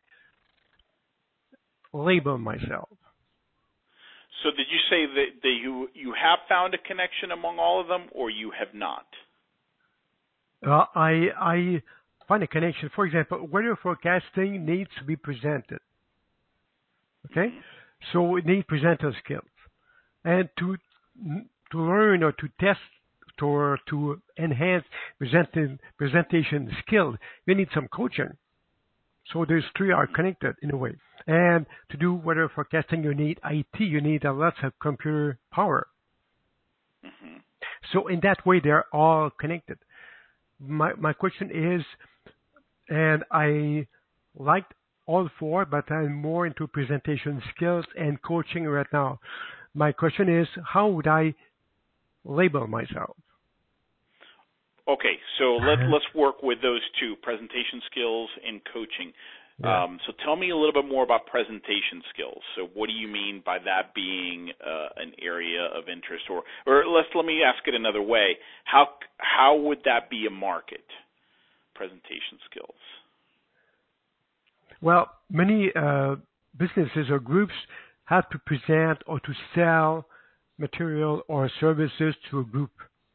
F: label myself?
A: So did you say that, that you you have found a connection among all of them, or you have not?
F: Uh, I I find a connection. For example, weather forecasting needs to be presented. Okay,
A: Mm-hmm.
F: so it needs presenter skills, and to to learn or to test or to enhance presenting presentation skills, you need some coaching. So those three are connected in a way. And to do weather forecasting, you need I T. You need a lot of computer power.
A: Mm-hmm.
F: So in that way, they're all connected. My my question is, and I liked all four, but I'm more into presentation skills and coaching right now. My question is, how would I label myself?
A: Okay, so let, let's work with those two, presentation skills and coaching.
F: Yeah.
A: Um, so tell me a little bit more about presentation skills. So what do you mean by that being uh, an area of interest? Or, or let's, let me ask it another way. How, how would that be a market, presentation skills?
F: Well, many uh, businesses or groups have to present or to sell material or services to a group.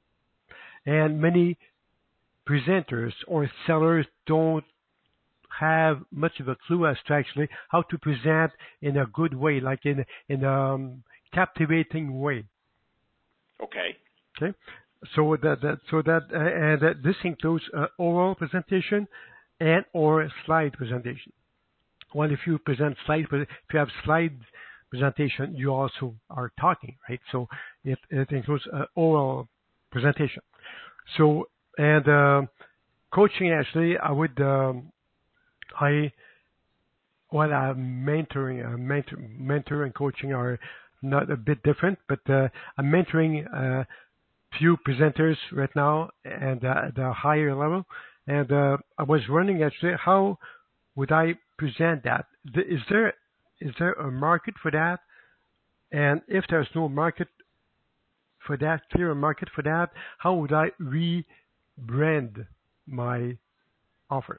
F: And many presenters or sellers don't have much of a clue as to actually how to present in a good way, like in in a um, captivating way.
A: Okay.
F: Okay. So that that so that uh, and that this includes uh, oral presentation and or slide presentation. Well, if you present slide, if you have slide presentation, you also are talking, right? So it it includes uh, oral presentation. So and uh, coaching actually, I would um, I well, I'm mentoring, uh, mentor, mentor and coaching are not a bit different, but uh, I'm mentoring uh, few presenters right now and uh, at the higher level. And uh, I was wondering actually, how would I present that? Is there is there a market for that? And if there's no market for that, clear market for that, how would I rebrand my offer?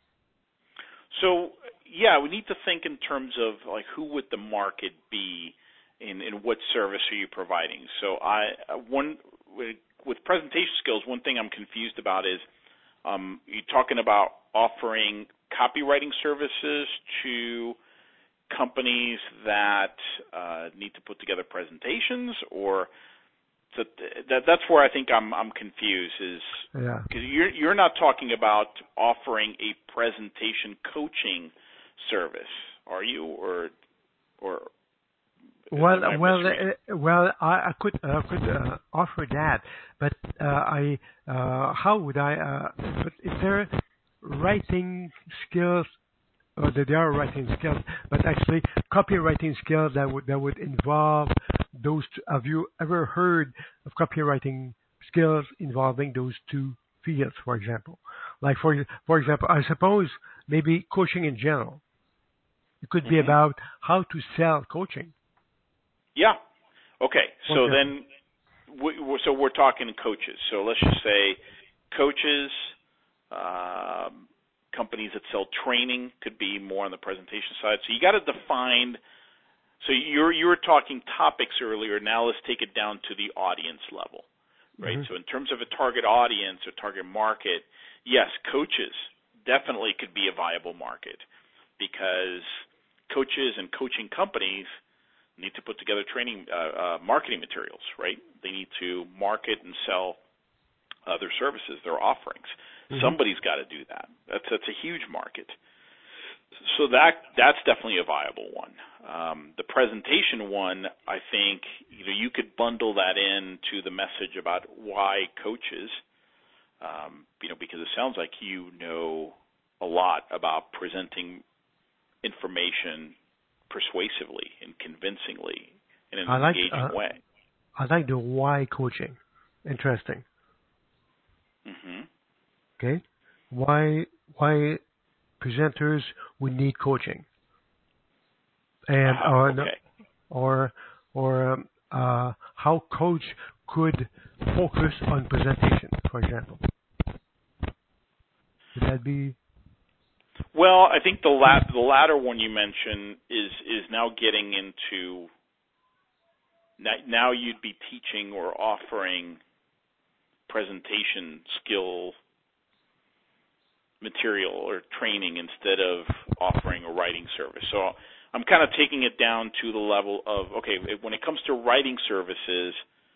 A: So, yeah, we need to think in terms of like who would the market be, and, and what service are you providing. So, I one with presentation skills, one thing I'm confused about is um, you're talking about offering copywriting services to companies that uh, need to put together presentations, or so that, that's where I think I'm I'm confused. Is
F: Yeah.
A: because you're you're not talking about offering a presentation coaching service, are you? Or or
F: well,
A: am I
F: well,
A: misreading?
F: uh, well, I, I could uh, could uh, offer that, but uh, I uh, how would I? Uh, but is there writing skills? Or that there are writing skills, but actually copywriting skills that would that would involve those. Two. Have you ever heard of copywriting skills involving those two fields, for example? Like for for example, I suppose maybe coaching in general. It could be
A: Mm-hmm.
F: about how to sell coaching.
A: Yeah. Okay. So
F: Okay.
A: then, we, so we're talking coaches. So let's just say coaches. Um, companies that sell training could be more on the presentation side. So you got to define. So you're you were talking topics earlier. Now let's take it down to the audience level, right?
F: Mm-hmm.
A: So in terms of a target audience or target market, yes, coaches definitely could be a viable market because coaches and coaching companies need to put together training, uh, uh, marketing materials, right? They need to market and sell uh, their services, their offerings. Mm-hmm. Somebody's got to do that. That's that's a huge market. So that that's definitely a viable one. Um, the presentation one, I think, you know, you could bundle that into the message about why coaches, um, you know, because it sounds like you know a lot about presenting information persuasively and convincingly in an
F: I like,
A: engaging
F: uh,
A: way.
F: I like the why coaching. Interesting.
A: Mm-hmm.
F: Okay, why why presenters would need coaching, and
A: uh,
F: or
A: okay.
F: or or um, uh, how coach could focus on presentation, for example. Would that be?
A: Well, I think the lat- the latter one you mentioned is is now getting into. Now you'd be teaching or offering presentation skill material or training instead of offering a writing service. So I'm kind of taking it down to the level of, okay, when it comes to writing services,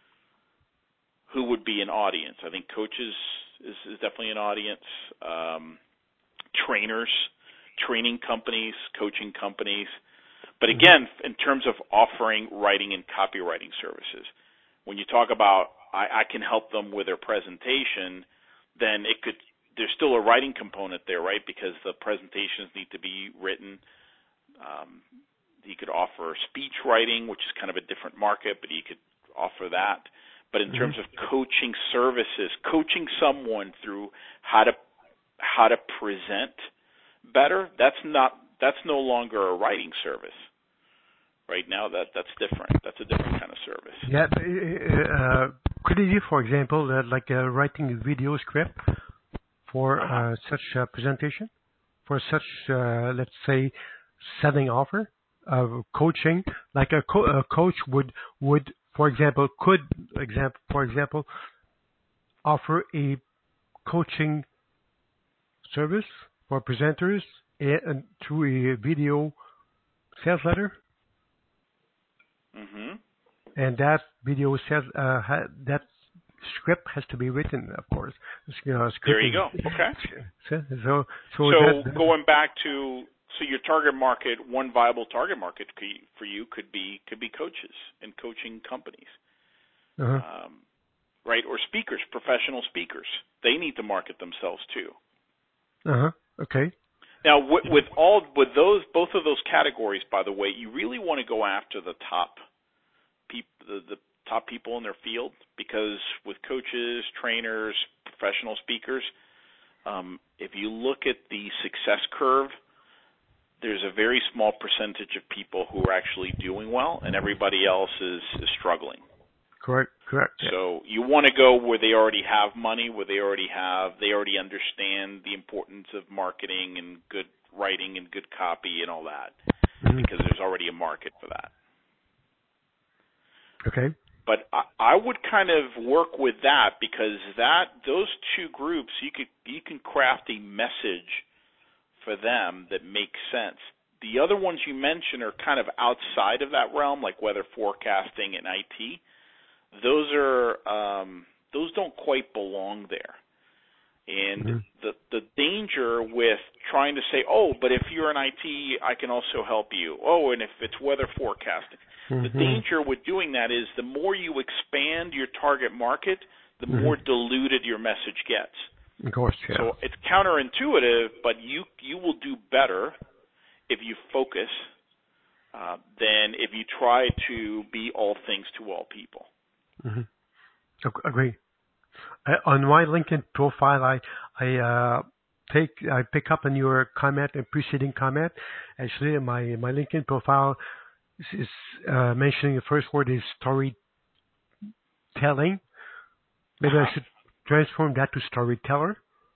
A: who would be an audience? I think coaches is, is definitely an audience. Um, trainers, training companies, coaching companies. But again, in terms of offering writing and copywriting services, when you talk about I, I can help them with their presentation, then it could there's still a writing component there, right? Because the presentations need to be written. Um, you could offer speech writing, which is kind of a different market, but you could offer that. But in mm-hmm. terms of coaching services, coaching someone through how to how to present better, that's not that's no longer a writing service. Right now, that that's different. That's a different kind of service.
F: Yeah, uh, could it be, for example, uh, like uh, writing a video script for uh, such a presentation, for such, uh, let's say, selling offer, uh, coaching, like a, co- a coach would would, for example, could example for example, offer a coaching service for presenters and, and through a video sales letter.
A: Mm-hmm.
F: And that video says uh, ha- that script has to be written, of course. You know,
A: there you go. Okay.
F: So, so,
A: so
F: that,
A: going back to so your target market, one viable target market for you could be could be coaches and coaching companies,
F: uh-huh.
A: um, right? Or speakers, professional speakers. They need to market themselves too.
F: Uh huh. Okay.
A: Now, with, with all with those both of those categories, by the way, you really want to go after the top people, the, the top people in their field, because with coaches, trainers, professional speakers, um, if you look at the success curve, there's a very small percentage of people who are actually doing well, and everybody else is, is struggling.
F: Correct. Correct.
A: So you want to go where they already have money, where they already have, they already understand the importance of marketing and good writing and good copy and all that, mm-hmm. because there's already a market for that.
F: Okay.
A: But I, I would kind of work with that, because that those two groups, you could you can craft a message for them that makes sense. The other ones you mentioned are kind of outside of that realm, like weather forecasting and I T. Those are um, those don't quite belong there. And mm-hmm. the the danger with trying to say, oh, but if you're in I T, I can also help you. Oh, and if it's weather forecasting. Mm-hmm. The danger with doing that is the more you expand your target market, the mm-hmm. more diluted your message gets.
F: Of course, yeah.
A: So it's counterintuitive, but you you will do better if you focus uh, than if you try to be all things to all people.
F: Mm-hmm. Agree. Uh, on my LinkedIn profile, I I uh, take I pick up on your comment and preceding comment. Actually, my my LinkedIn profile is uh, mentioning the first word is storytelling. Maybe uh-huh. I should transform that to storyteller.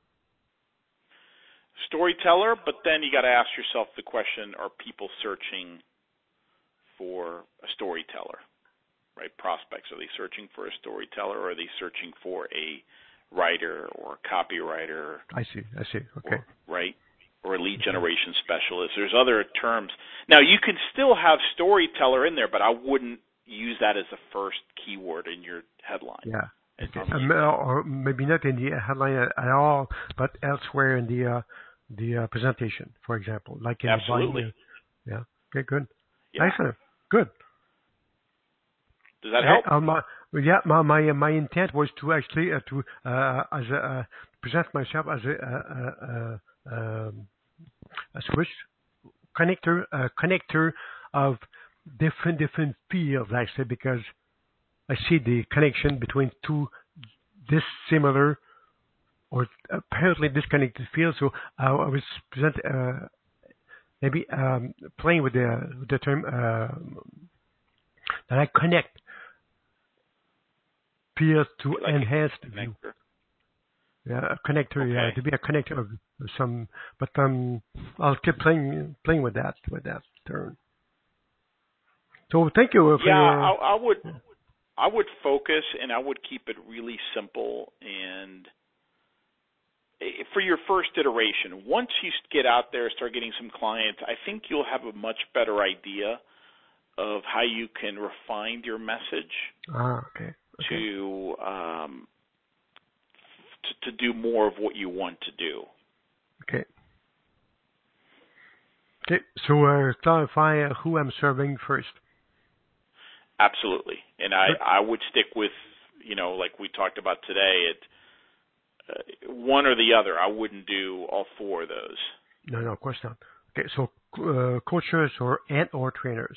A: Storyteller, but then you got to ask yourself the question: are people searching for a storyteller? Right, prospects, are they searching for a storyteller, or are they searching for a writer or a copywriter?
F: I see, I see, okay.
A: Or, right? or a lead generation specialist. There's other terms. Now, you can still have storyteller in there, but I wouldn't use that as the first keyword in your headline.
F: Yeah. Okay. Um, or maybe not in the headline at all, but elsewhere in the uh, the uh, presentation, for example, like in
A: Absolutely.
F: the body. Yeah. Okay. Good.
A: Yeah.
F: Excellent. Good.
A: Does that help?
F: Uh, um, uh, yeah. My my my intent was to actually uh, to uh, as a, uh, present myself as a uh, uh, um, a switch connector uh, connector of different different fields, actually, because I see the connection between two dissimilar or apparently disconnected fields. So uh, I was present uh, maybe um, playing with the with the term uh, that I connect fields to
A: like
F: enhance the view. Yeah, a connector.
A: Okay.
F: Yeah, to be a connector of some. But um, I'll keep playing playing with that with that term. So thank you for
A: yeah,
F: your.
A: I, I would. I would focus and I would keep it really simple. And for your first iteration, once you get out there, start getting some clients, I think you'll have a much better idea of how you can refine your message
F: Ah, okay. okay.
A: to um, to, to do more of what you want to do.
F: Okay. Okay. So uh, clarify uh, who I'm serving first.
A: Absolutely, and I, I would stick with, you know, like we talked about today, it uh, one or the other. I wouldn't do all four of those.
F: No, no, of course not. Okay, so uh, coaches or and or trainers.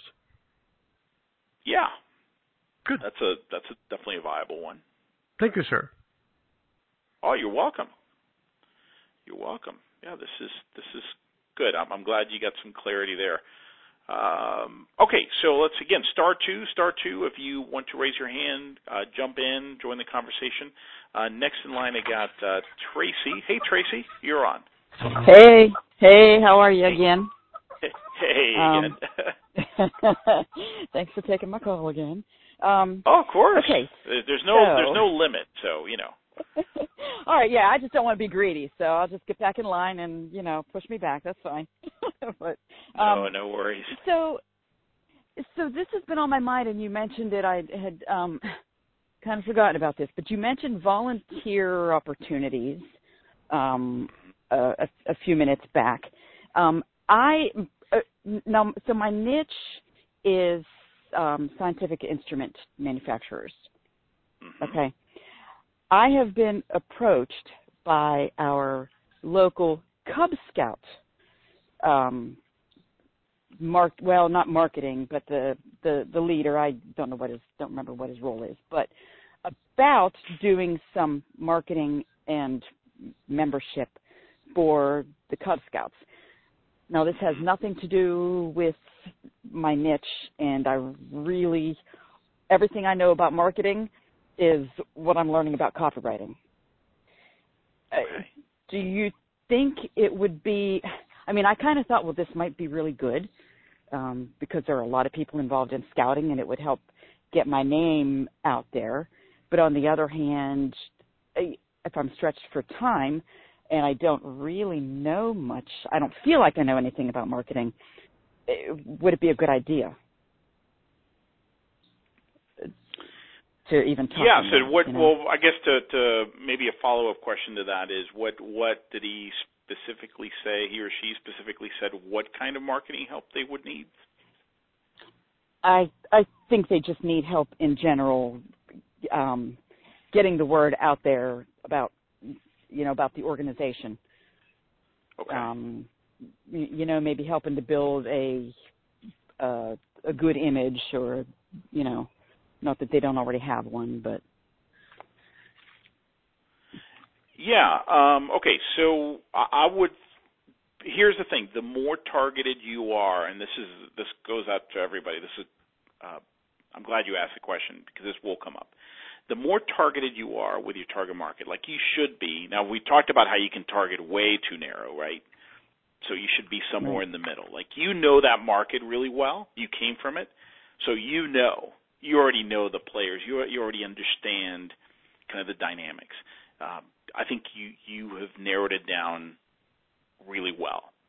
A: Yeah,
F: good.
A: That's a that's a, definitely a viable one.
F: Thank you, sir.
A: Oh, you're welcome. You're welcome. Yeah, this is this is good. I'm, I'm glad you got some clarity there. Um, okay, so let's again, star two, star two, if you want to raise your hand, uh, jump in, join the conversation. Uh, next in line, I got uh, Tracy. Hey, Tracy, you're on.
C: Hey, hey, how are you again?
A: Hey, hey
C: um,
A: again.
C: Thanks for taking my call again. Um,
A: oh, of course.
C: Okay.
A: There's no,
C: so,
A: there's no limit, so, you know.
C: All right, yeah, I just don't want to be greedy, so I'll just get back in line and, you know, push me back. That's fine. but um,
A: no, no worries.
C: So, so this has been on my mind, and you mentioned it. I had um, kind of forgotten about this, but you mentioned volunteer opportunities um, a, a, a few minutes back. Um, I uh, now, so my niche is um, scientific instrument manufacturers.
A: Mm-hmm.
C: Okay. I have been approached by our local Cub Scout, um, mark well, not marketing, but the, the, the leader. I don't know what his, don't remember what his role is, but about doing some marketing and membership for the Cub Scouts. Now, this has nothing to do with my niche, and I really, everything I know about marketing is what I'm learning about copywriting.
A: Okay.
C: Uh, do you think it would be, I mean, I kind of thought, well, this might be really good um, because there are a lot of people involved in scouting and it would help get my name out there. But on the other hand, if I'm stretched for time and I don't really know much, I don't feel like I know anything about marketing, would it be a good idea to even talk
A: yeah,
C: to
A: so
C: me,
A: what,
C: you know?
A: well, I guess to, to maybe a follow-up question to that is what, what did he specifically say, he or she specifically said what kind of marketing help they would need?
C: I I think they just need help in general, um, getting the word out there about, you know, about the organization.
A: Okay.
C: Um, you, you know, maybe helping to build a, uh, a good image or, you know, not that they don't already have one, but.
A: Yeah. Um, okay. So I, I would. Here's the thing: the more targeted you are, and this is this goes out to everybody. This is. Uh, I'm glad you asked the question because this will come up. The more targeted you are with your target market, like you should be. Now we talked about how you can target way too narrow, right? So you should be somewhere
C: Right.
A: in the middle. Like you know that market really well. You came from it, so you know. You already know the players. You you already understand kind of the dynamics. Um, I think you you have narrowed it down really well.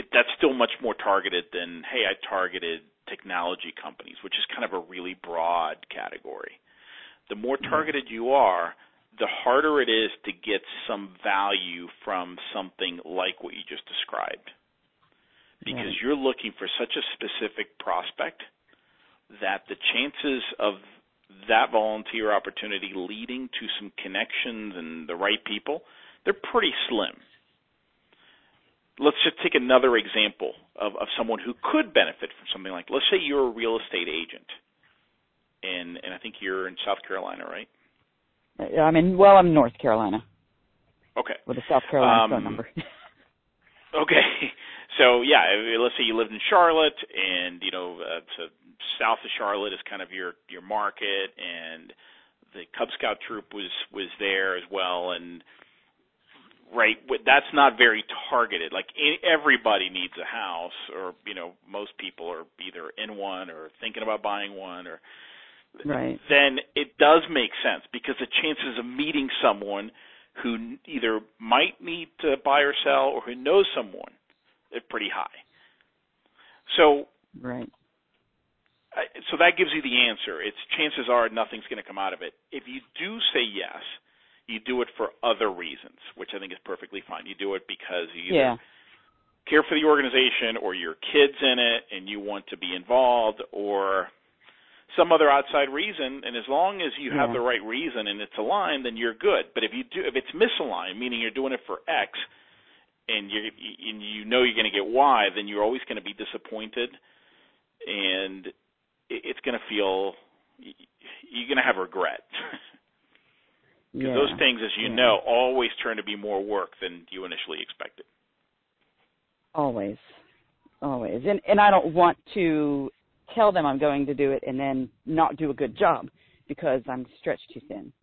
A: it, that's still much more targeted than, hey, I targeted technology companies, which is kind of a really broad category. The more targeted you are, the harder it is to get some value from something like what you just described. Because you're looking for such a specific prospect that the chances of that volunteer opportunity leading to some connections and the right people, they're pretty slim. Let's just take another example of, of someone who could benefit from something like, let's say you're a real estate agent, and and I think you're in South Carolina, right?
C: I'm in, well, I'm in North Carolina.
A: Okay.
C: With a South Carolina
A: um,
C: phone number.
A: Okay. So, yeah, let's say you lived in Charlotte, and, you know, uh, so south of Charlotte is kind of your, your market, and the Cub Scout troop was, was there as well, and right, that's not very targeted. Like, everybody needs a house, or, you know, most people are either in one or thinking about buying one, or
C: right.
A: Then it does make sense, because the chances of meeting someone who either might need to buy or sell or who knows someone is pretty high. So,
C: right.
A: So that gives you the answer. It's chances are nothing's going to come out of it. If you do say yes, you do it for other reasons, which I think is perfectly fine. You do it because you either
C: yeah.
A: care for the organization, or your kid's in it and you want to be involved, or some other outside reason. And as long as you
C: yeah.
A: have the right reason and it's aligned, then you're good. But if you do, if it's misaligned, meaning you're doing it for X, and you and you know you're going to get Y, then you're always going to be disappointed, and it's going to feel, you're going to have regret. Because
C: yeah.
A: those things, as you
C: yeah.
A: know, always turn to be more work than you initially expected.
C: Always. Always. And and I don't want to tell them I'm going to do it and then not do a good job because I'm stretched too thin.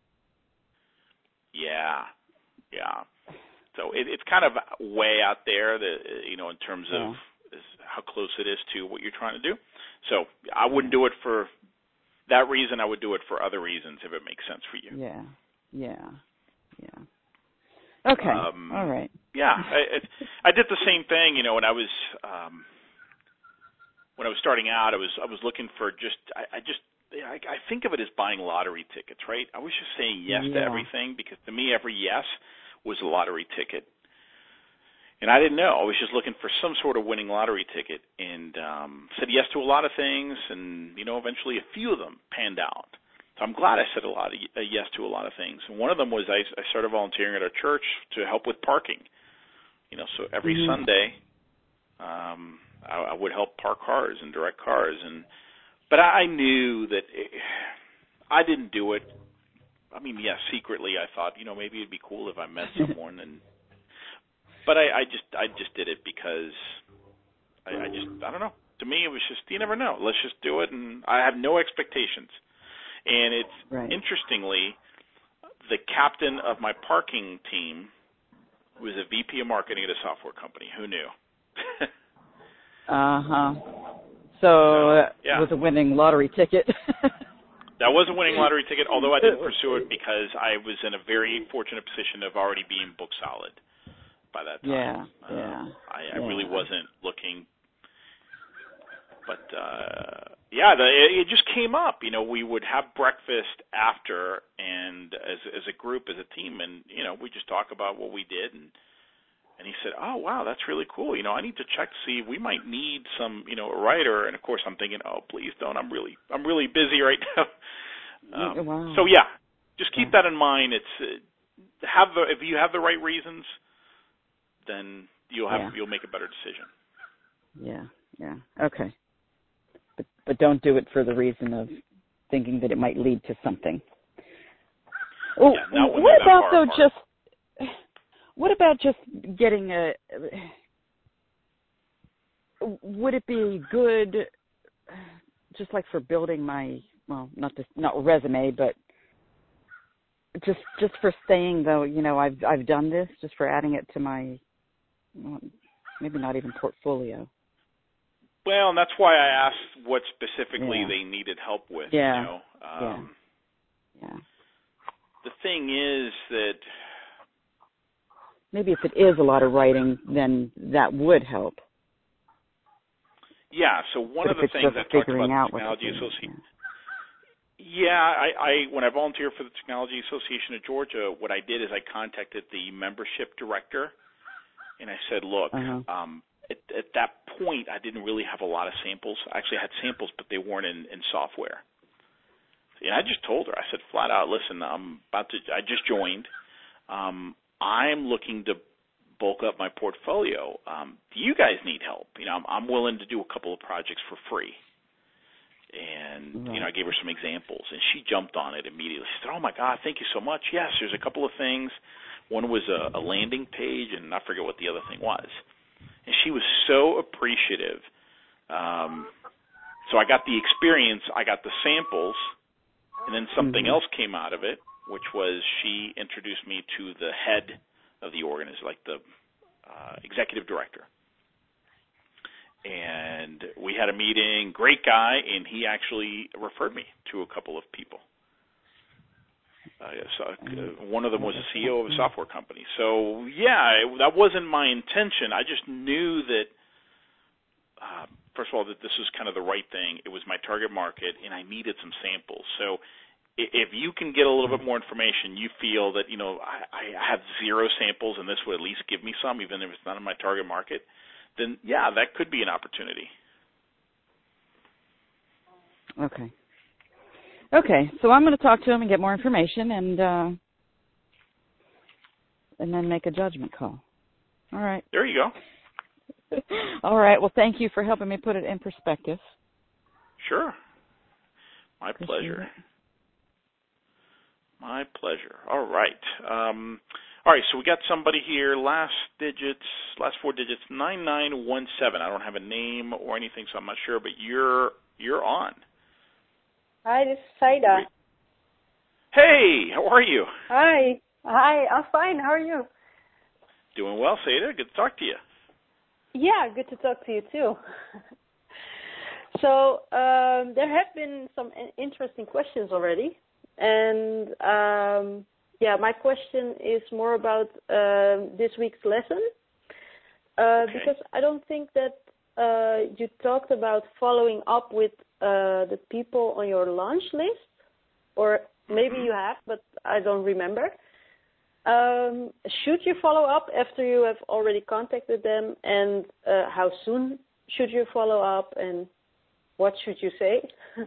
A: Yeah. Yeah. So it, it's kind of way out there, that, you know, in terms
C: yeah.
A: of how close it is to what you're trying to do. So I wouldn't do it for that reason. I would do it for other reasons if it makes sense for you.
C: Yeah. Yeah. Yeah. Okay.
A: Um,
C: All right.
A: Yeah. I, it, I did the same thing, you know, when I was um, when I was starting out. I was I was looking for just I, I just I, I think of it as buying lottery tickets, right? I was just saying yes
C: yeah.
A: to everything, because to me every yes was a lottery ticket. And I didn't know. I was just looking for some sort of winning lottery ticket, and um, said yes to a lot of things, and, you know, eventually a few of them panned out. So I'm glad I said a lot of a yes to a lot of things. And one of them was I, I started volunteering at our church to help with parking. You know, so every
C: mm-hmm.
A: Sunday um, I, I would help park cars and direct cars. And but I knew that it, I didn't do it. I mean, yes, secretly I thought, you know, maybe it'd be cool if I met someone, and but I, I just I just did it because I, I just I don't know. To me, it was just, you never know. Let's just do it, and I have no expectations. And it's
C: right.
A: interestingly, the captain of my parking team was a V P of marketing at a software company. Who knew?
C: uh huh. So,
A: so yeah.
C: It was a winning lottery ticket.
A: That was a winning lottery ticket, although I didn't pursue it because I was in a very fortunate position of already being book solid by that time.
C: Yeah,
A: uh,
C: yeah.
A: I, I
C: yeah.
A: really wasn't looking. But, uh, yeah, the, it just came up. You know, we would have breakfast after, and as as a group, as a team, and, you know, we just talk about what we did. And, and he said, oh, wow, that's really cool. You know, I need to check to see, we might need some, you know, a writer. And, of course, I'm thinking, oh, please don't. I'm really I'm really busy right now. Um,
C: wow.
A: So, yeah, just keep
C: yeah.
A: that in mind. It's uh, have the if you have the right reasons, then you'll have
C: yeah.
A: you'll make a better decision.
C: Yeah, yeah. Okay. But but don't do it for the reason of thinking that it might lead to something. Oh,
A: yeah,
C: what about though
A: apart.
C: just what about just getting a would it be good just like for building my well, not just not resume, but just just for saying though, you know, I've I've done this, just for adding it to my well, maybe not even portfolio.
A: Well, and that's why I asked what specifically
C: yeah.
A: they needed help with.
C: Yeah.
A: You know? um,
C: yeah. Yeah.
A: The thing is that
C: maybe if it is a lot of writing, then that would help.
A: Yeah, so one
C: but
A: of the
C: if it's
A: things
C: just
A: I talked
C: figuring
A: about
C: out
A: the
C: what
A: Technology
C: to do,
A: Association. Yeah, I, I when I volunteered for the Technology Association of Georgia, what I did is I contacted the membership director, and I said, look,
C: uh-huh.
A: um, at, at that point, I didn't really have a lot of samples. I actually had samples, but they weren't in, in software. And I just told her, I said flat out, listen, I'm about to, I just joined. Um, I'm looking to bulk up my portfolio. Um, do you guys need help? You know, I'm, I'm willing to do a couple of projects for free. And,
C: right.
A: you know, I gave her some examples, and she jumped on it immediately. She said, oh, my God, thank you so much. Yes, there's a couple of things. One was a, a landing page, and I forget what the other thing was. And she was so appreciative. Um, so I got the experience. I got the samples, and then something
C: mm-hmm.
A: else came out of it, which was she introduced me to the head of the organization, like the uh, executive director. And we had a meeting, great guy, and he actually referred me to a couple of people. Uh, so, uh, one of them was a C E O of a software company. So, yeah, it, that wasn't my intention. I just knew that, uh, first of all, that this was kind of the right thing. It was my target market, and I needed some samples. So if you can get a little bit more information, you feel that, you know, I, I have zero samples, and this would at least give me some, even if it's not in my target market, then, yeah, that could be an opportunity.
C: Okay. Okay, so I'm going to talk to him and get more information and uh, and then make a judgment call. All right.
A: There you go.
C: All right, well, thank you for helping me put it in perspective.
A: Sure. My
C: Appreciate
A: pleasure.
C: it.
A: My pleasure. All right. Um, all right, so we got somebody here, last digits, last four digits, nine nine one seven. I don't have a name or anything, so I'm not sure, but you're you're on.
G: Hi, this is Saida.
A: Hey, how are you?
G: Hi. Hi, I'm fine. How are you?
A: Doing well, Saida. Good to talk to you.
G: Yeah, good to talk to you too. So um, there have been some interesting questions already. And um, yeah, my question is more about uh, this week's lesson. Uh,
A: okay.
G: Because I don't think that uh, you talked about following up with uh, the people on your launch list. Or maybe you have, but I don't remember. Um, should you follow up after you have already contacted them? And uh, how soon should you follow up? And what should you say?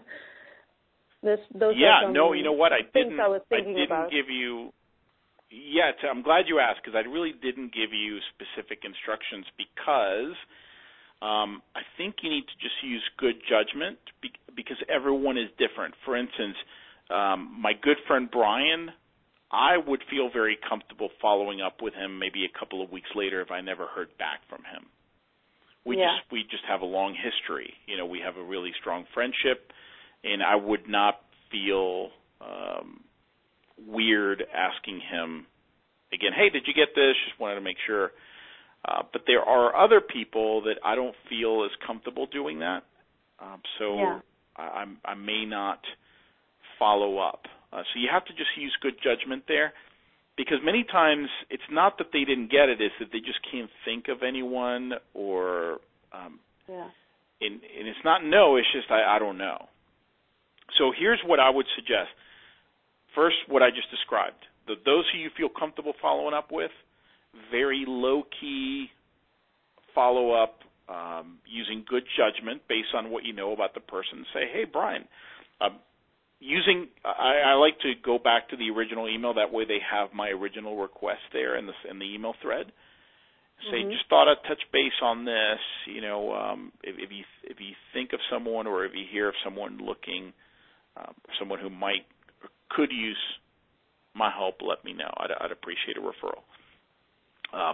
G: This, those
A: yeah,
G: are some
A: no, you know what? I didn't.
G: I, was
A: I didn't
G: about.
A: give you. Yeah, I'm glad you asked because I really didn't give you specific instructions because um, I think you need to just use good judgment because everyone is different. For instance, um, my good friend Brian, I would feel very comfortable following up with him maybe a couple of weeks later if I never heard back from him. We
G: yeah.
A: just we just have a long history. You know, we have a really strong friendship. And I would not feel um, weird asking him again, hey, did you get this? Just wanted to make sure. Uh, but there are other people that I don't feel as comfortable doing that. Um, so
G: yeah.
A: I, I may not follow up. Uh, so you have to just use good judgment there because many times it's not that they didn't get it, it's that they just can't think of anyone or um,
G: yeah.
A: and, and it's not no, it's just I, I don't know. So here's what I would suggest. First, what I just described. The, those who you feel comfortable following up with, very low-key follow-up um, using good judgment based on what you know about the person. Say, hey, Brian, uh, using I, I like to go back to the original email. That way they have my original request there in the, in the email thread. Say,
G: mm-hmm.
A: just thought I'd touch base on this. You know, um, if, if you if you think of someone or if you hear of someone looking, Um, someone who might or could use my help, let me know. I'd, I'd appreciate a referral. Um,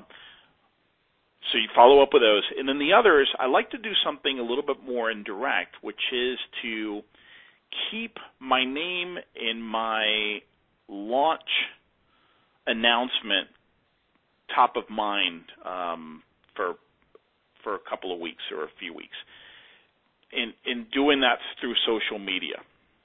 A: so you follow up with those. And then the others, I like to do something a little bit more indirect, which is to keep my name in my launch announcement top of mind um, for for a couple of weeks or a few weeks. In, in doing that through social media.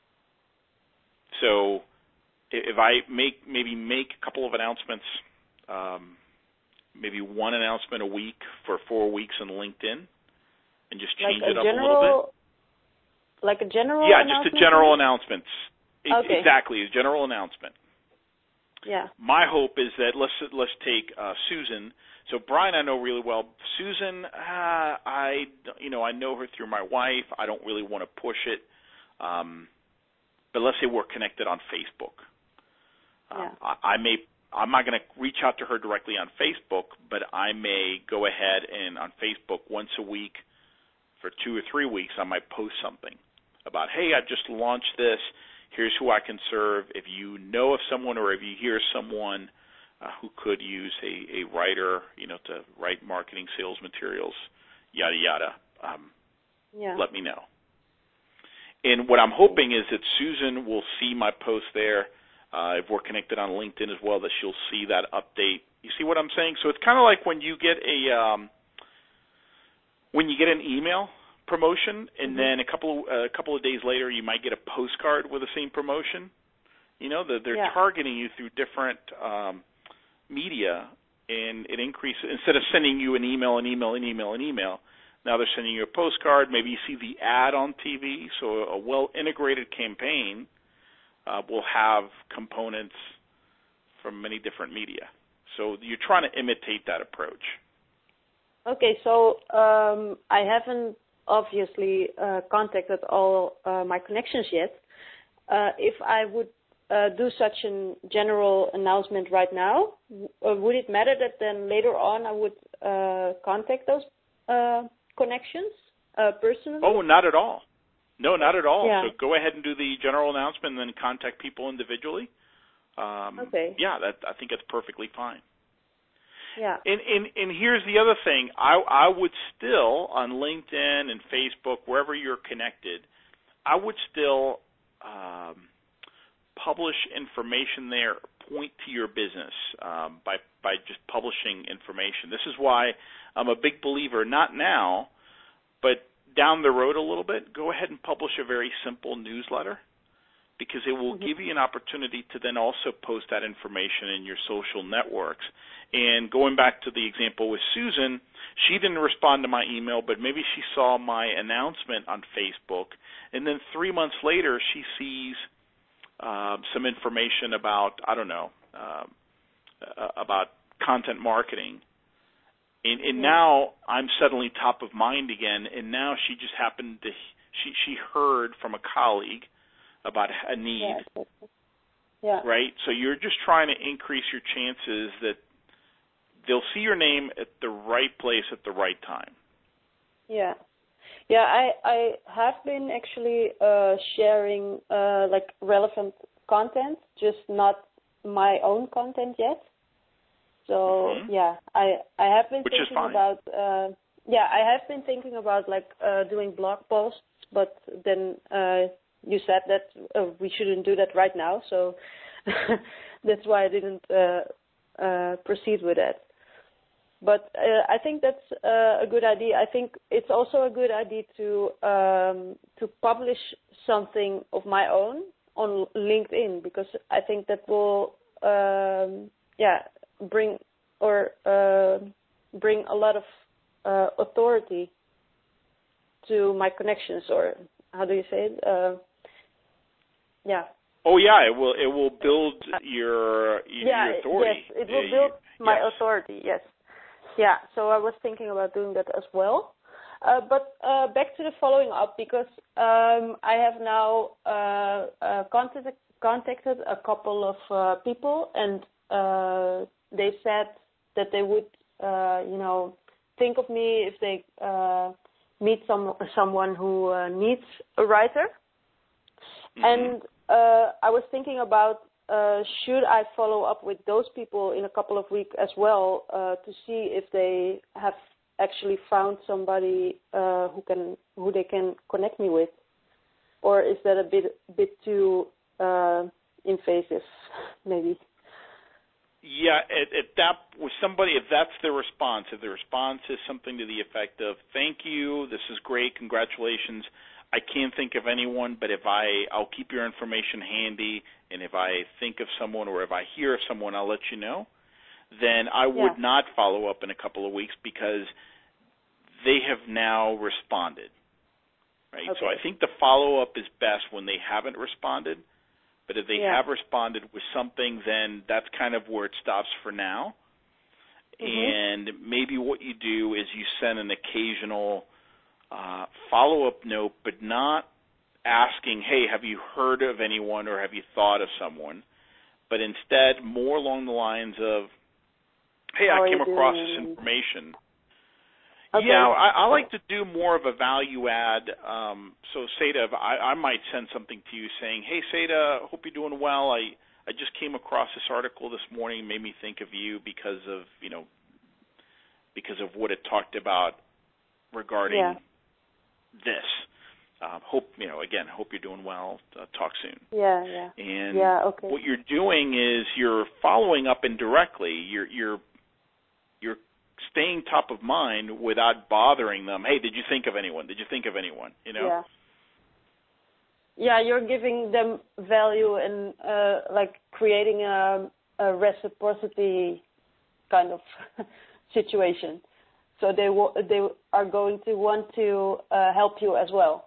A: So if I make maybe make a couple of announcements, um, maybe one announcement a week for four weeks on LinkedIn, and just change
G: like
A: it up
G: general,
A: a little bit.
G: Like a general
A: Yeah,
G: announcement?
A: just a general announcement.
G: Okay.
A: Exactly, a general announcement.
G: Yeah.
A: My hope is that let's let's take uh, Susan. So Brian, I know really well. Susan, uh, I you know I know her through my wife. I don't really want to push it, um, but let's say we're connected on Facebook. Um,
G: Yeah.
A: I, I may I'm not going to reach out to her directly on Facebook, but I may go ahead and on Facebook once a week for two or three weeks I might post something about, hey, I just launched this. Here's who I can serve. If you know of someone or if you hear someone uh, who could use a, a writer, you know, to write marketing, sales materials, yada, yada, um,
G: Yeah.
A: let me know. And what I'm hoping is that Susan will see my post there. Uh, if we're connected on LinkedIn as well, that she'll see that update. You see what I'm saying? So it's kind of like when you get a um, when you get an email promotion, and mm-hmm. then a couple of, uh, a couple of days later, you might get a postcard with the same promotion. You know, they're, they're
G: yeah.
A: targeting you through different um, media, and it increases. Instead of sending you an email, an email, an email, an email, now they're sending you a postcard. Maybe you see the ad on T V. So a well-integrated campaign uh, will have components from many different media. So you're trying to imitate that approach.
G: Okay, so um, I haven't obviously uh, contacted all uh, my connections yet. Uh, if I would uh, do such a general announcement right now, uh, would it matter that then later on I would uh, contact those uh, connections uh, personally?
A: Oh, not at all. No, not at all.
G: Yeah.
A: So go ahead and do the general announcement and then contact people individually. Um,
G: okay.
A: Yeah, that, I think that's perfectly fine.
G: Yeah.
A: And, and and here's the other thing. I I would still, on LinkedIn and Facebook, wherever you're connected, I would still um, publish information there, point to your business um, by by just publishing information. This is why I'm a big believer, not now, but down the road a little bit, go ahead and publish a very simple newsletter, because it will mm-hmm. give you an opportunity to then also post that information in your social networks. And going back to the example with Susan, she didn't respond to my email, but maybe she saw my announcement on Facebook, and then three months later she sees uh, some information about, I don't know, uh, about content marketing. And, and yeah. now I'm suddenly top of mind again, and now she just happened to, she, she heard from a colleague about a need,
G: yeah. Yeah.
A: right? So you're just trying to increase your chances that they'll see your name at the right place at the right time.
G: Yeah. Yeah, I, I have been actually uh, sharing uh, like relevant content, just not my own content yet. So mm-hmm. yeah, I I have been
A: Which
G: thinking about uh, yeah I have been thinking about like uh, doing blog posts, but then uh, you said that uh, we shouldn't do that right now, so that's why I didn't uh, uh, proceed with it. But uh, I think that's uh, a good idea. I think it's also a good idea to um, to publish something of my own on LinkedIn, because I think that will um, yeah bring or uh, bring a lot of uh, authority to my connections, or how do you say it? Uh, yeah.
A: Oh yeah, it will. It will build your, your
G: yeah,
A: authority.
G: Yes, it will build
A: uh,
G: my
A: yes.
G: authority. Yes. Yeah. So I was thinking about doing that as well. Uh, but uh, back to the following up, because um, I have now uh, uh, contacted contacted a couple of uh, people, and uh, they said that they would, uh, you know, think of me if they uh, meet some someone who uh, needs a writer. Mm-hmm. And uh, I was thinking about uh, should I follow up with those people in a couple of weeks as well uh, to see if they have actually found somebody uh, who can who they can connect me with, or is that a bit bit too uh, invasive, maybe?
A: Yeah, at, at that with somebody, if that's their response, if the response is something to the effect of "Thank you, this is great, congratulations. I can't think of anyone, but if I, I'll keep your information handy, and if I think of someone or if I hear of someone, I'll let you know," then I would
G: yeah.
A: not follow up in a couple of weeks, because they have now responded, right?
G: Okay.
A: So I think the follow-up is best when they haven't responded, but if they
G: Yeah.
A: have responded with something, then that's kind of where it stops for now. Mm-hmm. And maybe what you do is you send an occasional uh, follow-up note, but not asking, hey, have you heard of anyone or have you thought of someone, but instead more along the lines of, hey,
G: How
A: I came across
G: doing?
A: this information.
G: Okay.
A: Yeah, I, I like to do more of a value add. Um, so, Seda, I, I might send something to you saying, hey, Seda, hope you're doing well. I, I just came across this article this morning, made me think of you because of, you know, because of what it talked about regarding
G: Yeah.
A: this. Uh, hope, you know, again, hope you're doing well. Uh, talk soon.
G: Yeah, yeah.
A: And
G: yeah, okay.
A: what you're doing is you're following up indirectly. You're, you're, you're staying top of mind without bothering them. Hey, did you think of anyone? Did you think of anyone? You know?
G: Yeah. Yeah, you're giving them value and uh, like creating a, a reciprocity kind of situation. So they w- they are going to want to uh, help you as well.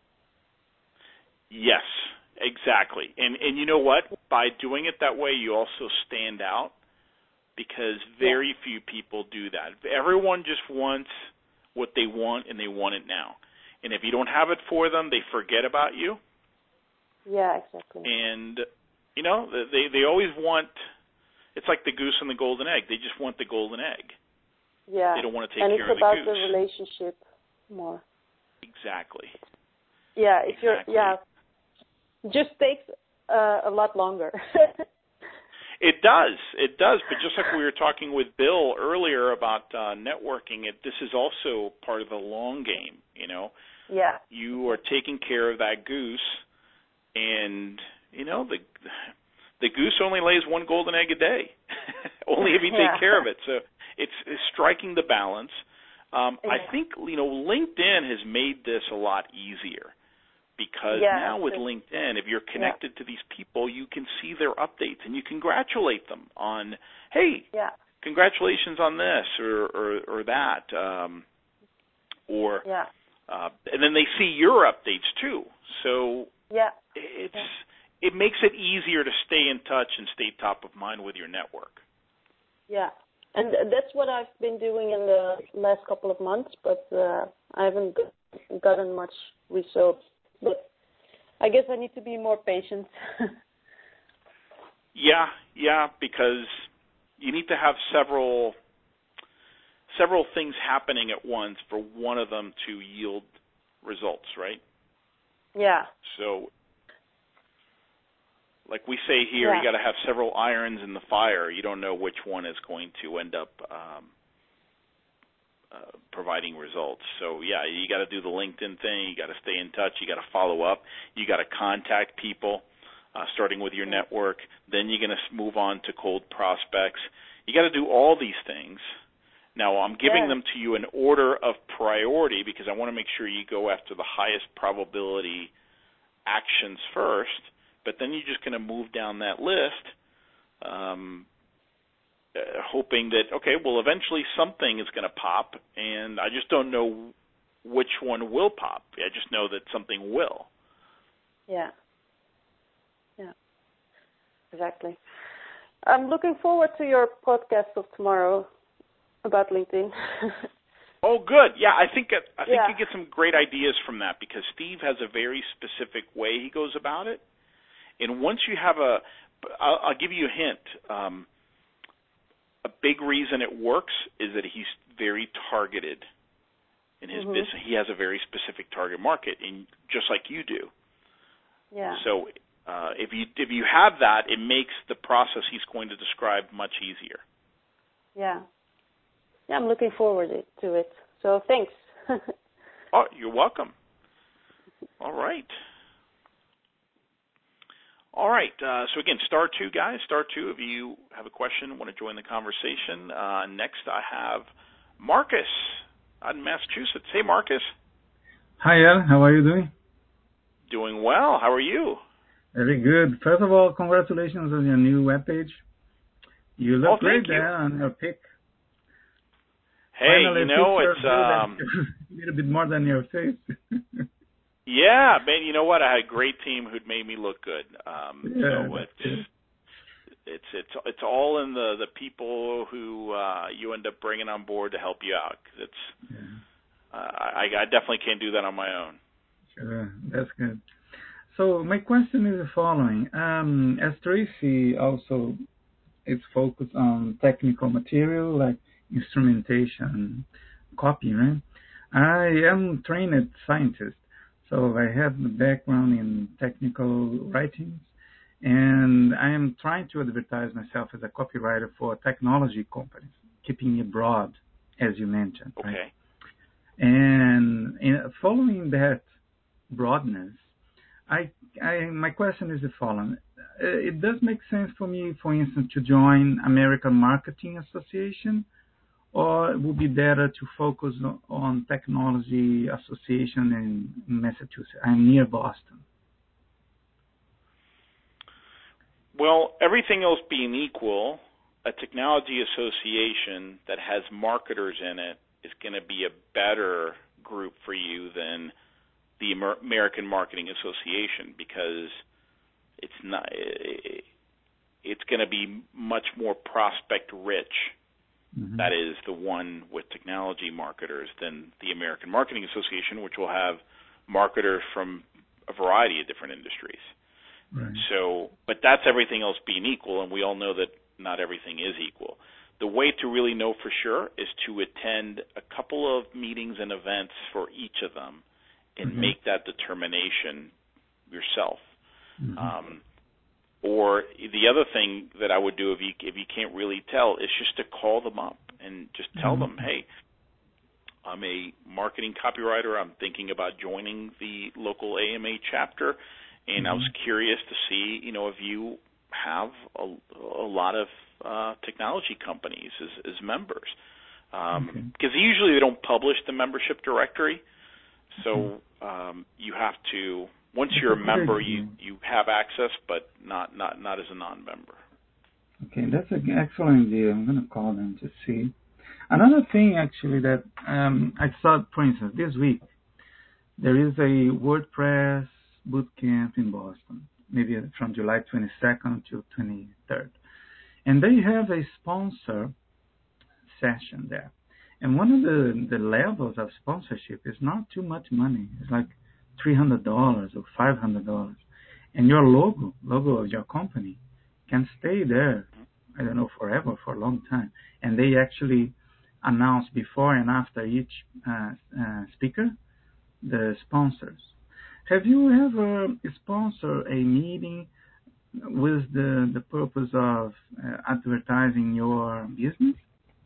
A: Yes, exactly. And and you know what? By doing it that way, you also stand out because very yeah. few people do that. Everyone just wants what they want, and they want it now. And if you don't have it for them, they forget about you.
G: Yeah, exactly.
A: And, you know, they, they always want, it's like the goose and the golden egg. They just want the golden egg.
G: Yeah.
A: They don't want to take
G: and
A: care of the
G: goose.
A: goose.
G: And it's about the relationship more.
A: Exactly.
G: Yeah, if
A: exactly.
G: you're, yeah. Just takes uh, a lot longer.
A: It does. It does. But just like we were talking with Bill earlier about uh, networking, it this is also part of the long game, you know.
G: Yeah.
A: You are taking care of that goose, and, you know, the the goose only lays one golden egg a day, only if you take
G: yeah.
A: care of it. So it's, it's striking the balance. Um,
G: yeah.
A: I think, you know, LinkedIn has made this a lot easier. Because
G: yeah,
A: now with LinkedIn, if you're connected yeah. to these people, you can see their updates and you congratulate them on, hey,
G: yeah.
A: congratulations on this or or, or that, um, or
G: yeah.
A: uh, and then they see your updates too. So
G: yeah.
A: it's
G: yeah.
A: it makes it easier to stay in touch and stay top of mind with your network.
G: Yeah, and that's what I've been doing in the last couple of months, but uh, I haven't gotten much results. But I guess I need to be more patient.
A: yeah, yeah, because you need to have several several things happening at once for one of them to yield results, right?
G: Yeah.
A: So, like we say here,
G: yeah.
A: you got to have several irons in the fire. You don't know which one is going to end up um, Uh, providing results. So yeah, you got to do the LinkedIn thing. You got to stay in touch. You got to follow up. You got to contact people, uh, starting with your network. Then you're going to move on to cold prospects. You got to do all these things. Now I'm giving
G: yeah.
A: them to you in order of priority because I want to make sure you go after the highest probability actions first. But then you're just going to move down that list. Um, Uh, hoping that, okay, well, eventually something is going to pop, and I just don't know which one will pop. I just know that something will.
G: Yeah. Yeah. Exactly. I'm looking forward to your podcast of tomorrow about LinkedIn.
A: Oh, good. Yeah, I think it, I think
G: yeah.
A: you get some great ideas from that because Steve has a very specific way he goes about it. And once you have a, I'll, I'll give you a hint. Um, A big reason it works is that he's very targeted in his
G: mm-hmm.
A: business. He has a very specific target market, and just like you do.
G: Yeah.
A: So uh, if you if you have that, it makes the process he's going to describe much easier.
G: Yeah. Yeah, I'm looking forward to it. So thanks.
A: Oh, you're welcome. All right. All right. Uh, so again, star two, guys. Star two if you have a question, want to join the conversation. Uh, next, I have Marcus out in Massachusetts. Hey, Marcus.
H: Hi, Al. How are you doing?
A: Doing well. How are you?
H: Very good. First of all, congratulations on your new webpage. You look
A: oh,
H: great
A: you.
H: there on your pic.
A: Hey,
H: Finally,
A: you know,
H: picture
A: it's
H: of you
A: um,
H: that- a little bit more than your face.
A: yeah, man. You know what? I had a great team who'd made me look good. Um,
H: Yeah,
A: so
H: that's
A: it's
H: good.
A: it's it's it's all in the the people who uh, you end up bringing on board to help you out. 'Cause it's
H: Yeah.
A: uh, I, I definitely can't do that on my own.
H: Sure, that's good. So my question is the following. Um, as Tracy also is focused on technical material like instrumentation, copy, right? I am trained scientist, so I have a background in technical writings, and I am trying to advertise myself as a copywriter for technology companies, keeping it broad, as you mentioned, right?
A: Okay.
H: And in, following that broadness, I, I, my question is the following. Uh, It does make sense for me, for instance, to join American Marketing Association, or it would be better to focus on, on Technology Association in Massachusetts. I'm near Boston.
A: Well, everything else being equal, a technology association that has marketers in it is going to be a better group for you than the Amer- American Marketing Association, because it's not it's going to be much more prospect rich. Mm-hmm. That is the one with technology marketers than the American Marketing Association, which will have marketers from a variety of different industries.
H: Right.
A: So, but that's everything else being equal, and we all know that not everything is equal. The way to really know for sure is to attend a couple of meetings and events for each of them and mm-hmm. make that determination yourself. Mm-hmm. Um, or the other thing that I would do if you if you can't really tell is just to call them up and just tell mm-hmm. them, hey, I'm a marketing copywriter. I'm thinking about joining the local A M A chapter, and mm-hmm. I was curious to see, you know, if you have a, a lot of uh, technology companies as, as members, um, okay. because usually they don't publish the membership directory. So um, you have to, once you're a member, you, you have access, but not, not, not as a non-member.
H: Okay, that's an excellent idea. I'm going to call them to see. Another thing, actually, that um, I saw, for instance, this week, there is a WordPress bootcamp in Boston, maybe from July twenty-second to twenty-third. And they have a sponsor session there. And one of the, the levels of sponsorship is not too much money. It's like three hundred dollars or five hundred dollars. And your logo, logo of your company, can stay there, I don't know, forever, for a long time. And they actually announce before and after each uh, uh, speaker the sponsors. Have you ever sponsored a meeting with the, the purpose of uh, advertising your business?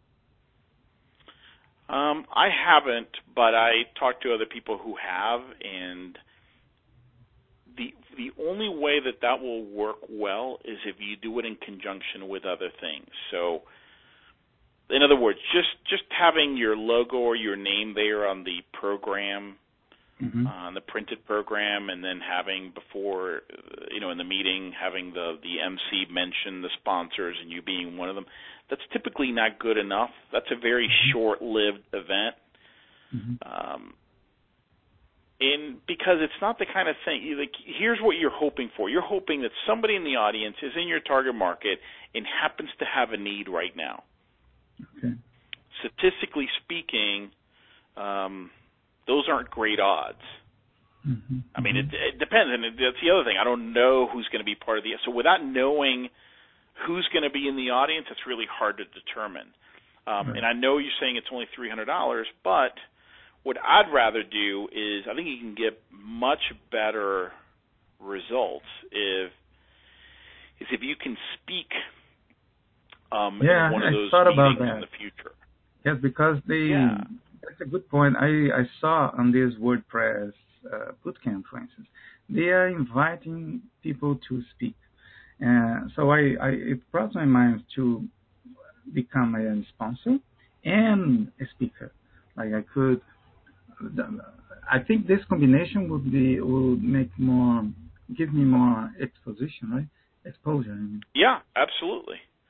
A: Um, I haven't, but I talked to other people who have, and the the only way that that will work well is if you do it in conjunction with other things. So, in other words, just just having your logo or your name there on the program, mm-hmm. uh, on the printed program, and then having before, you know, in the meeting, having the the M C mention the sponsors and you being one of them. That's typically not good enough. That's a very mm-hmm. short-lived event. Mm-hmm. Um, and because it's not the kind of thing, you, like, here's what you're hoping for. You're hoping that somebody in the audience is in your target market and happens to have a need right now.
H: Okay.
A: Statistically speaking, um, those aren't great odds.
H: Mm-hmm.
A: I mean, it, it depends, and that's the other thing. I don't know who's going to be part of the – so without knowing – who's going to be in the audience, it's really hard to determine. Um,
H: right.
A: And I know you're saying it's only three hundred dollars, but what I'd rather do is I think you can get much better results if is if you can speak um,
H: yeah,
A: in one of
H: I
A: those
H: thought
A: meetings
H: about that.
A: in the future.
H: Yes, because they,
A: yeah.
H: that's a good point. I, I saw on this WordPress uh, bootcamp, for instance, they are inviting people to speak. Uh, so I, I, it crossed my mind to become a sponsor and a speaker. Like I could, I think this combination would be would make more, give me more exposition, right? Exposure. I mean.
A: Yeah, absolutely.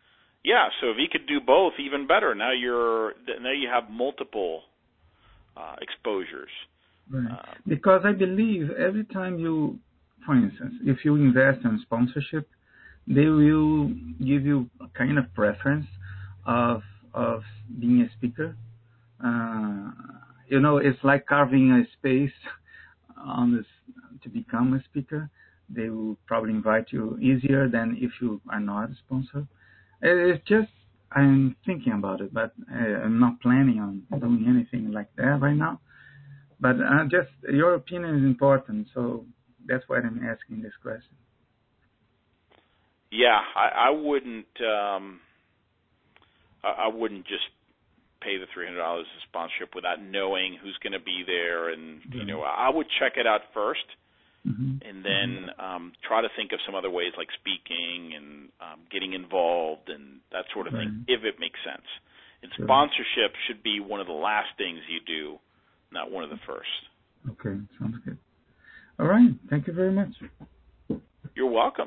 A: Yeah, so if he could do both, even better. Now you're now you have multiple uh, exposures.
H: Right.
A: Uh,
H: because I believe every time you, for instance, if you invest in sponsorship, they will give you a kind of preference of of being a speaker. Uh, you know, it's like carving a space on this to become a speaker. They will probably invite you easier than if you are not a sponsor. It's just, I'm thinking about it, but I'm not planning on doing anything like that right now. But uh, just your opinion is important, so that's why I'm asking this question.
A: Yeah, I, I wouldn't. Um, I, I wouldn't just pay the three hundred dollars of sponsorship without knowing who's going to be there, and you know, I would check it out first, mm-hmm. and then mm-hmm. um, try to think of some other ways like speaking and um, getting involved and that sort of right. thing, if it makes sense. And sure. Sponsorship should be one of the last things you do, not one of the first.
H: Okay, sounds good. All right, thank you very much.
A: You're welcome.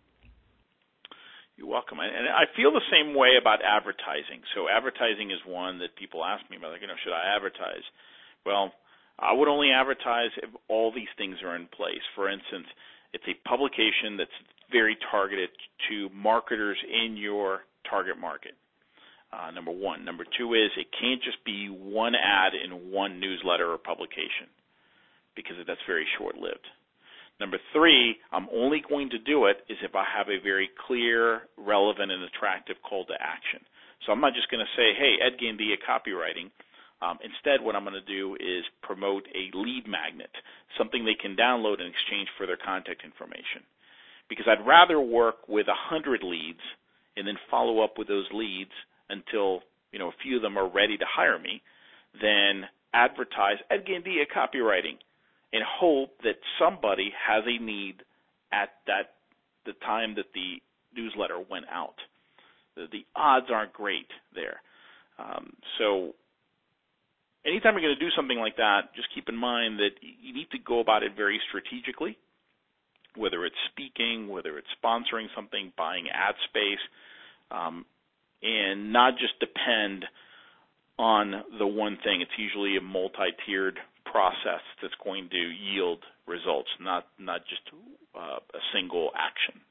A: You're welcome. And I feel the same way about advertising. So advertising is one that people ask me about, like, you know, should I advertise? Well, I would only advertise if all these things are in place. For instance, it's a publication that's very targeted to marketers in your target market. Uh, number one. Number two is it can't just be one ad in one newsletter or publication because that's very short-lived. Number three, I'm only going to do it is if I have a very clear, relevant, and attractive call to action. So I'm not just going to say, hey, Ed Gandia copywriting. Um, instead, what I'm going to do is promote a lead magnet, something they can download in exchange for their contact information. Because I'd rather work with one hundred leads and then follow up with those leads until, you know, a few of them are ready to hire me than advertise Ed Gandia copywriting and hope that somebody has a need at that the time that the newsletter went out. The, the odds aren't great there. Um, so anytime you're going to do something like that, just keep in mind that you need to go about it very strategically, whether it's speaking, whether it's sponsoring something, buying ad space, um, and not just depend on the one thing. It's usually a multi-tiered process that's going to yield results, not not just uh, a single action.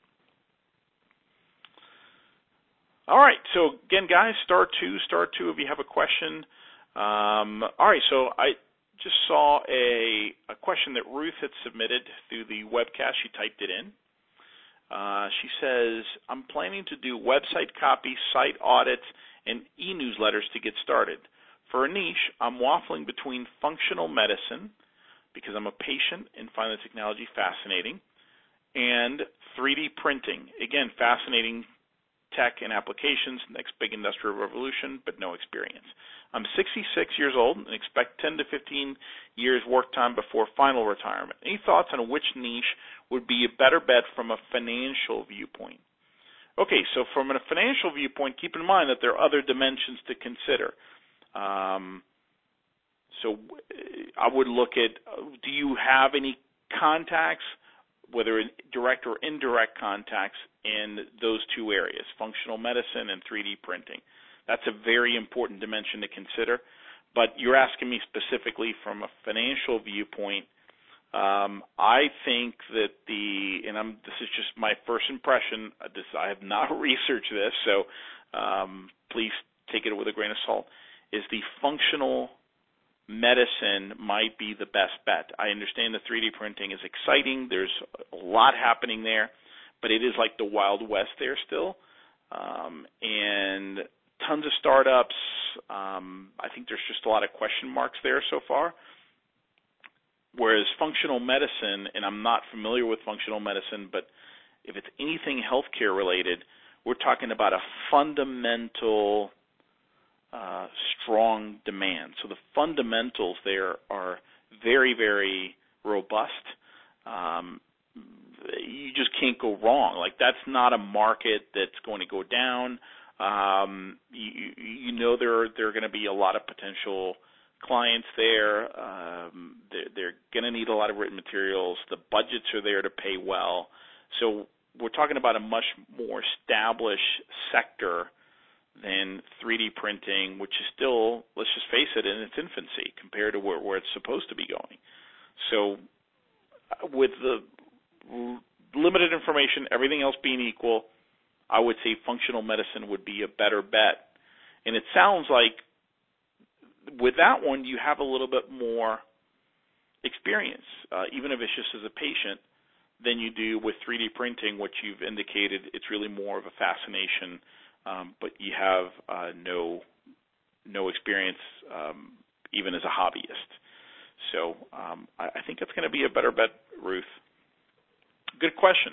A: All right, so again, guys, star two, star two if you have a question. Um, all right, so I just saw a, a question that Ruth had submitted through the webcast. She typed it in. Uh, she says, I'm planning to do website copy, site audits, and e-newsletters to get started. For a niche, I'm waffling between functional medicine, because I'm a patient and find the technology fascinating, and three D printing. Again, fascinating tech and applications, next big industrial revolution, but no experience. I'm sixty-six years old and expect ten to fifteen years work time before final retirement. Any thoughts on which niche would be a better bet from a financial viewpoint? Okay, so from a financial viewpoint, keep in mind that there are other dimensions to consider. Um, so I would look at, do you have any contacts, whether direct or indirect contacts, in those two areas, functional medicine and three D printing? That's a very important dimension to consider. But you're asking me specifically from a financial viewpoint. Um, I think that the, and I'm, this is just my first impression. This, I have not researched this, so um, please take it with a grain of salt, is the functional medicine might be the best bet. I understand the three D printing is exciting. There's a lot happening there, but it is like the Wild West there still. Um, and tons of startups. Um, I think there's just a lot of question marks there so far. Whereas functional medicine, and I'm not familiar with functional medicine, but if it's anything healthcare related, we're talking about a fundamental uh, strong demand. So the fundamentals there are very, very robust. Um, you just can't go wrong. Like, that's not a market that's going to go down. Um, you, you know there are, there are going to be a lot of potential clients there. Um, they're, they're going to need a lot of written materials. The budgets are there to pay well. So we're talking about a much more established sector than three D printing, which is still, let's just face it, in its infancy compared to where, where it's supposed to be going. So with the limited information, everything else being equal, I would say functional medicine would be a better bet. And it sounds like with that one, you have a little bit more experience, uh, even if it's just as a patient, than you do with three D printing, which you've indicated it's really more of a fascination, um, but you have uh, no no experience um, even as a hobbyist. So um, I, I think it's going to be a better bet, Ruth. Good question.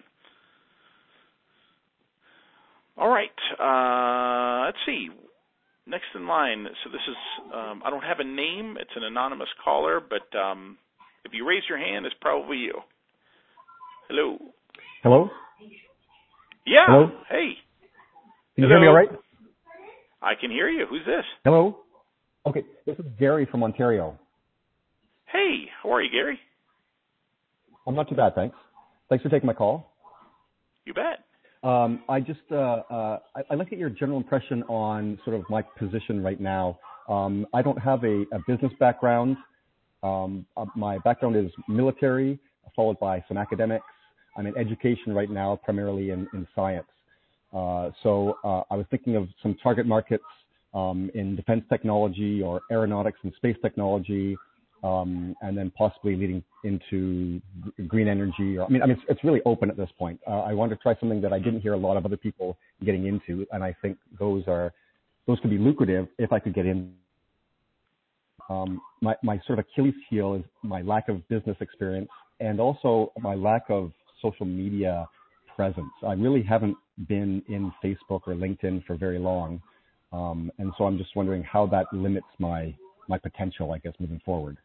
A: All right. Uh, let's see. Next in line. So this is, um, I don't have a name. It's an anonymous caller, but um, if you raise your hand, it's probably you. Hello.
I: Hello?
A: Yeah.
I: Hello?
A: Hey.
I: Can you
A: Hello.
I: hear me all right?
A: I can hear you. Who's this?
I: Hello? Okay, this is Gary from Ontario.
A: Hey, how are you, Gary?
I: I'm not too bad, thanks. Thanks for taking my call.
A: You bet.
I: Um, I just, uh, uh, I, I'd like to get your general impression on sort of my position right now. Um, I don't have a, a business background. Um, uh, my background is military, followed by some academics. I'm in education right now, primarily in, in science. Uh, so uh, I was thinking of some target markets um, in defense technology or aeronautics and space technology, um, and then possibly leading into g- green energy. Or, I mean, I mean, it's, it's really open at this point. Uh, I wanted to try something that I didn't hear a lot of other people getting into, and I think those are those could be lucrative if I could get in. Um, my, my sort of Achilles heel is my lack of business experience and also my lack of social media presence. I really haven't been in Facebook or LinkedIn for very long. Um, and so I'm just wondering how that limits my, my potential, I guess, moving forward.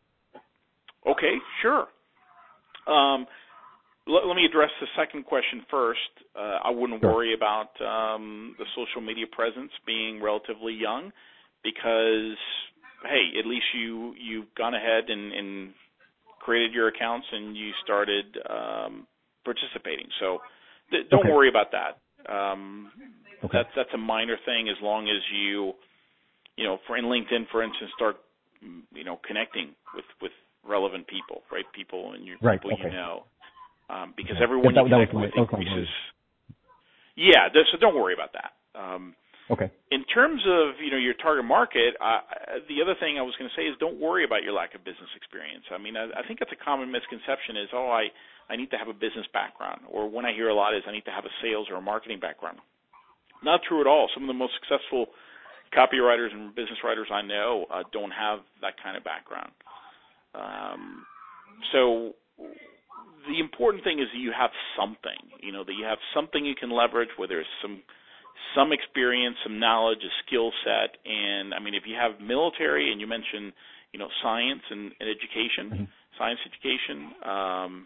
A: Okay, sure. Um, let, let me address the second question first. Uh, I wouldn't
I: Sure.
A: worry about um, the social media presence being relatively young because, hey, at least you, you've gone ahead and, and created your accounts and you started um, participating. So th- don't
I: Okay.
A: worry about that. Um,
I: Okay.
A: That's that's a minor thing as long as you, you know, for in LinkedIn, for instance, start, you know, connecting with, with relevant people, right? People and your
I: Right.
A: people
I: Okay.
A: you know, um, because
I: Okay.
A: everyone
I: Yeah,
A: you
I: that, that
A: connect
I: was my,
A: with
I: that was my
A: increases.
I: worry.
A: Yeah, th- so don't worry about that. Um,
I: Okay.
A: In terms of, you know, your target market, uh, the other thing I was going to say is don't worry about your lack of business experience. I mean, I, I think that's a common misconception is, oh, I, I need to have a business background. Or when I hear a lot is I need to have a sales or a marketing background. Not true at all. Some of the most successful copywriters and business writers I know uh, don't have that kind of background. Um, so the important thing is that you have something, you know, that you have something you can leverage, whether it's some some experience, some knowledge, a skill set. And, I mean, if you have military and you mentioned, you know, science and, and education,
I: Mm-hmm.
A: science education, um,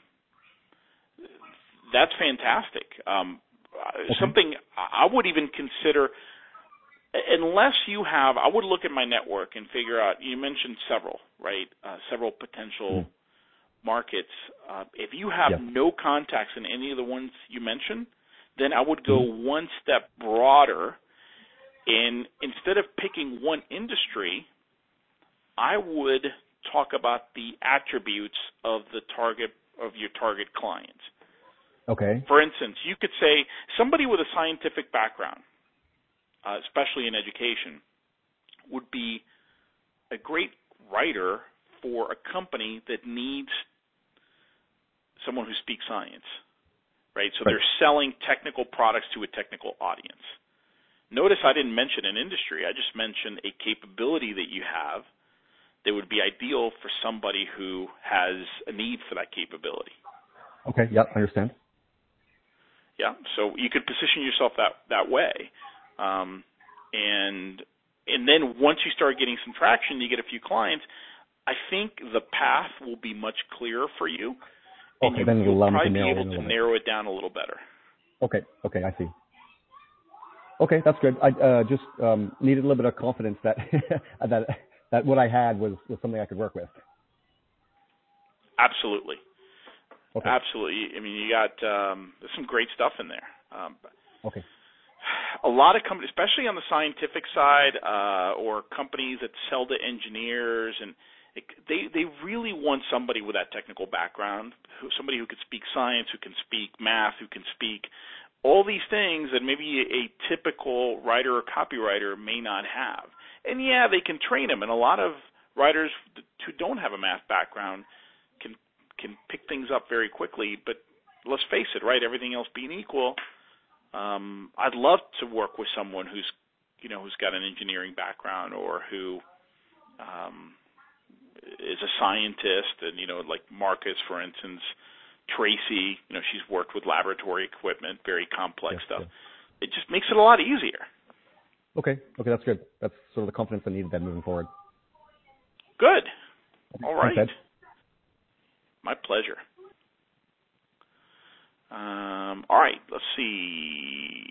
A: that's fantastic. Um,
I: Okay.
A: Something I would even consider, unless you have, I would look at my network and figure out, you mentioned several, right, uh, several potential mm-hmm. markets. Uh, if you have
I: yes.
A: no contacts in any of the ones you mentioned, then I would go mm-hmm. one step broader, and instead of picking one industry, I would talk about the attributes of the target of your target client.
I: Okay.
A: For instance, you could say somebody with a scientific background, uh, especially in education, would be a great writer for a company that needs someone who speaks science, right? So
I: right.
A: they're selling technical products to a technical audience. Notice I didn't mention an industry. I just mentioned a capability that you have that would be ideal for somebody who has a need for that capability.
I: Okay, yeah, I understand.
A: Yeah, so you could position yourself that that way, um, and and then once you start getting some traction, you get a few clients. I think the path will be much clearer for you, and
I: okay,
A: you,
I: then
A: you'll
I: allow
A: probably
I: me to
A: be
I: narrow
A: able
I: it
A: to
I: in a
A: narrow it down a little better.
I: Okay, okay, I see. Okay, that's good. I uh, just um, needed a little bit of confidence that that that what I had was, was something I could work with.
A: Absolutely.
I: Okay.
A: Absolutely. I mean, you got um, there's some great stuff in there. Um,
I: okay.
A: a lot of companies, especially on the scientific side, uh, or companies that sell to engineers, and it, they they really want somebody with that technical background, who, somebody who can speak science, who can speak math, who can speak all these things that maybe a, a typical writer or copywriter may not have. And yeah, they can train them, and a lot of writers who don't have a math background can can pick things up very quickly. But let's face it, right? Everything else being equal, um, I'd love to work with someone who's, you know, who's got an engineering background, or who um, is a scientist, and you know, like Marcus, for instance, Tracy. You know, she's worked with laboratory equipment, very complex
I: yes,
A: stuff.
I: yes.
A: It just makes it a lot easier.
I: Okay. Okay, that's good. That's sort of the confidence I needed then moving forward.
A: Good. All right.
I: Thanks, Ed.
A: My pleasure. Um, all right. Let's see.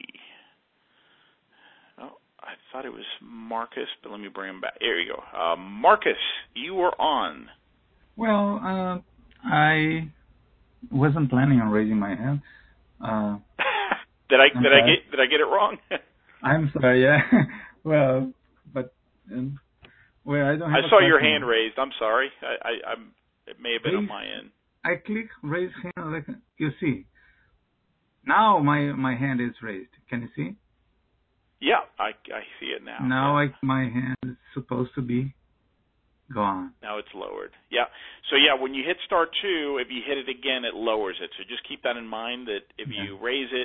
A: Oh, I thought it was Marcus, but let me bring him back. There you go. Uh, Marcus, you were on.
H: Well, uh, I wasn't planning on raising my hand. Uh,
A: did I
H: I'm
A: did
H: sorry.
A: I get did I get it wrong?
H: I'm sorry. Yeah. well, but um, well, I don't have.
A: I
H: a
A: saw your
H: question.
A: hand raised. I'm sorry. I, I I'm. It may have been
H: Raise,
A: on my end.
H: I click raise hand. Like you see. Now my my hand is raised. Can you see?
A: Yeah, I I see it now.
H: Now
A: yeah.
H: I, my hand is supposed to be gone.
A: Now it's lowered. Yeah. So yeah, when you hit star two, if you hit it again, it lowers it. So just keep that in mind, that if
H: yeah.
A: you raise it,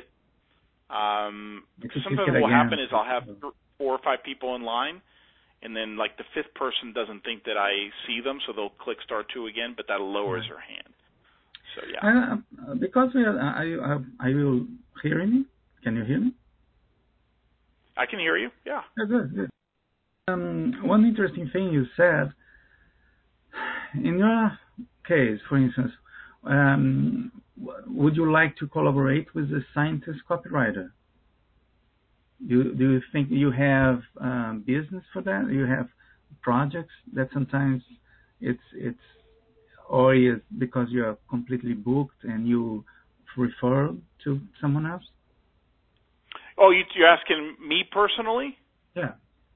A: um, because sometimes
H: it
A: what will
H: again.
A: happen is I'll have four or five people in line, and then like the fifth person doesn't think that I see them, so they'll click star two again, but that lowers
H: yeah.
A: their hand. So yeah.
H: Uh, because we are, are you are, are you hearing me? Can you hear me?
A: I can hear you. Yeah.
H: Yeah, good, good. Um, one interesting thing you said, in your case, for instance, um, would you like to collaborate with a scientist copywriter? Do, do you think you have um, business for that? You have projects that sometimes it's it's or is because you are completely booked and you refer to someone else?
A: Oh, you, you're asking me personally?
H: Yeah.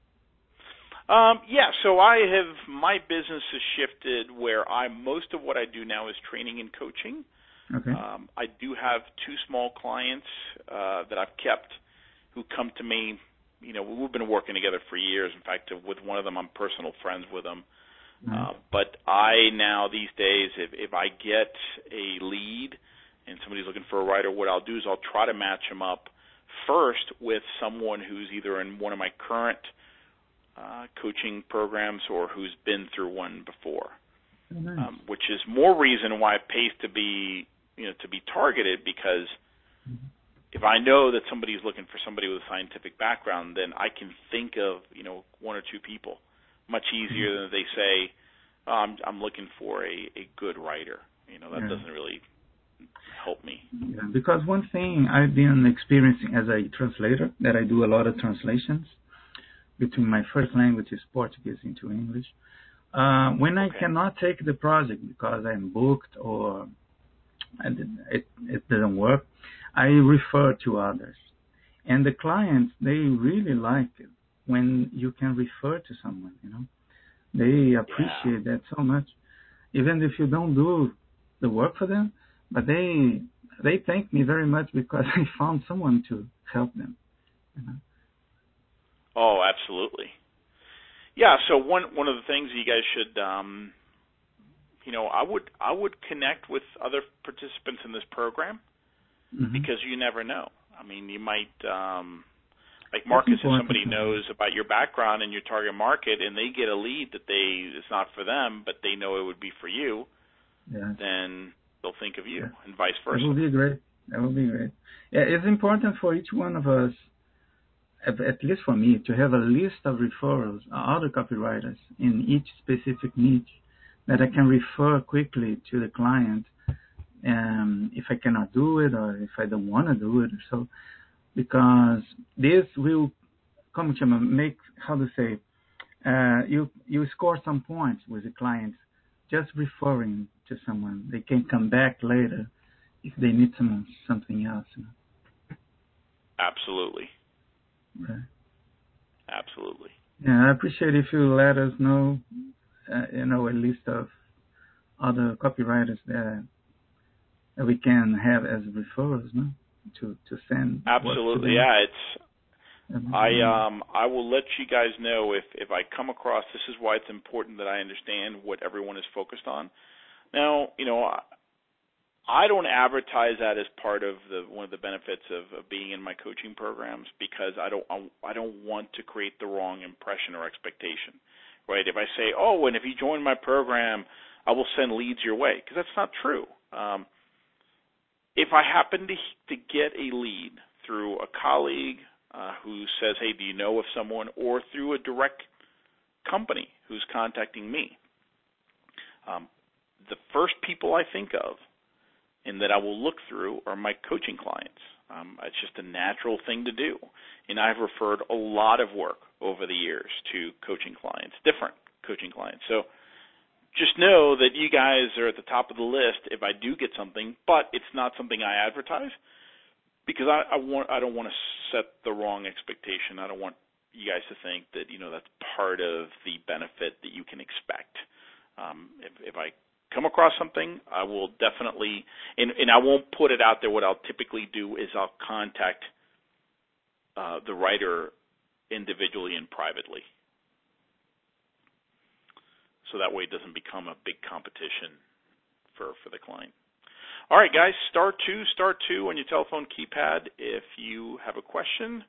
A: Um, yeah, so I have, my business has shifted where I, most of what I do now is training and coaching.
H: Okay.
A: Um, I do have two small clients uh, that I've kept who come to me. You know, we've been working together for years. In fact, with one of them, I'm personal friends with them.
H: Right.
A: Uh, but I now, these days, if, if I get a lead and somebody's looking for a writer, what I'll do is I'll try to match them up first with someone who's either in one of my current uh, coaching programs or who's been through one before,
H: oh, nice.
A: um, which is more reason why it pays to be, you know, to be targeted, because
H: mm-hmm.
A: if I know that somebody's looking for somebody with a scientific background, then I can think of, you know, one or two people much easier mm-hmm. than they say, oh, I'm, I'm looking for a, a good writer. You know, that yeah. doesn't really help me.
H: Yeah, because one thing I've been experiencing as a translator, that I do a lot of translations between my first language is Portuguese into English. Uh, when
A: okay.
H: I cannot take the project because I'm booked or it, it doesn't work, I refer to others. And the clients, they really like it when you can refer to someone, you know. They appreciate yeah. that so much. Even if you don't do the work for them, but they they thank me very much because I found someone to help them. You know?
A: Oh, absolutely. Yeah. So one one of the things you guys should, um, you know, I would I would connect with other participants in this program mm-hmm. because you never know. I mean, you might, um, like Marcus, if somebody knows about your background and your target market, and they get a lead that they it's not for them, but they know it would be for you,
H: yeah.
A: then they'll think of you,
H: yeah.
A: and vice versa.
H: That would be great. That would be great. Yeah, it's important for each one of us, at least for me, to have a list of referrals, other copywriters in each specific niche that I can refer quickly to the client um, if I cannot do it or if I don't want to do it. So, because this will come to make, how to say, uh, you you score some points with the clients just referring to someone. They can come back later if they need some something else. You know?
A: Absolutely.
H: Right.
A: Absolutely.
H: Yeah, I appreciate if you let us know, uh, you know, a list of other copywriters that, that we can have as referrals, no? To to send.
A: Absolutely, yeah. It's I um I will let you guys know if if I come across. This is why it's important that I understand what everyone is focused on. Now, you know, I, I don't advertise that as part of the one of the benefits of, of being in my coaching programs, because I don't I don't want to create the wrong impression or expectation, right? If I say, oh, and if you join my program, I will send leads your way, because that's not true. Um, if I happen to to get a lead through a colleague uh, who says, hey, do you know of someone, or through a direct company who's contacting me, um, the first people I think of and that I will look through are my coaching clients. Um, it's just a natural thing to do. And I've referred a lot of work over the years to coaching clients, different coaching clients. So just know that you guys are at the top of the list if I do get something, but it's not something I advertise, because I, I want I don't want to set the wrong expectation. I don't want you guys to think that, you know, that's part of the benefit that you can expect. Um, if, if I come across something, I will definitely, and, and I won't put it out there. What I'll typically do is I'll contact uh, the writer individually and privately, so that way it doesn't become a big competition for, for the client. All right, guys, star two, star two on your telephone keypad if you have a question.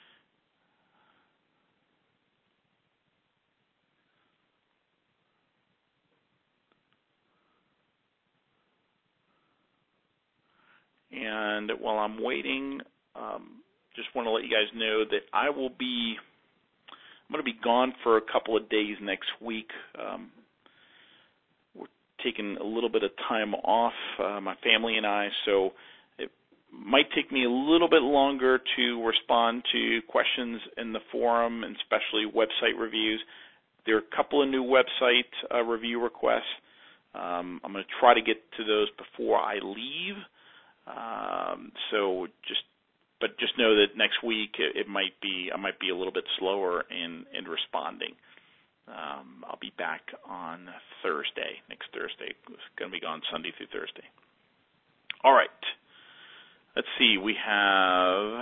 A: And while I'm waiting, um, just want to let you guys know that I will be, I'm going to be gone for a couple of days next week. Um, we're taking a little bit of time off, uh, my family and I, so it might take me a little bit longer to respond to questions in the forum, and especially website reviews. There are a couple of new website uh, review requests. Um, I'm going to try to get to those before I leave. Um, so just, but just know that next week it, it might be, I might be a little bit slower in, in responding. Um, I'll be back on Thursday, next Thursday. It's going to be gone Sunday through Thursday. All right. Let's see. We have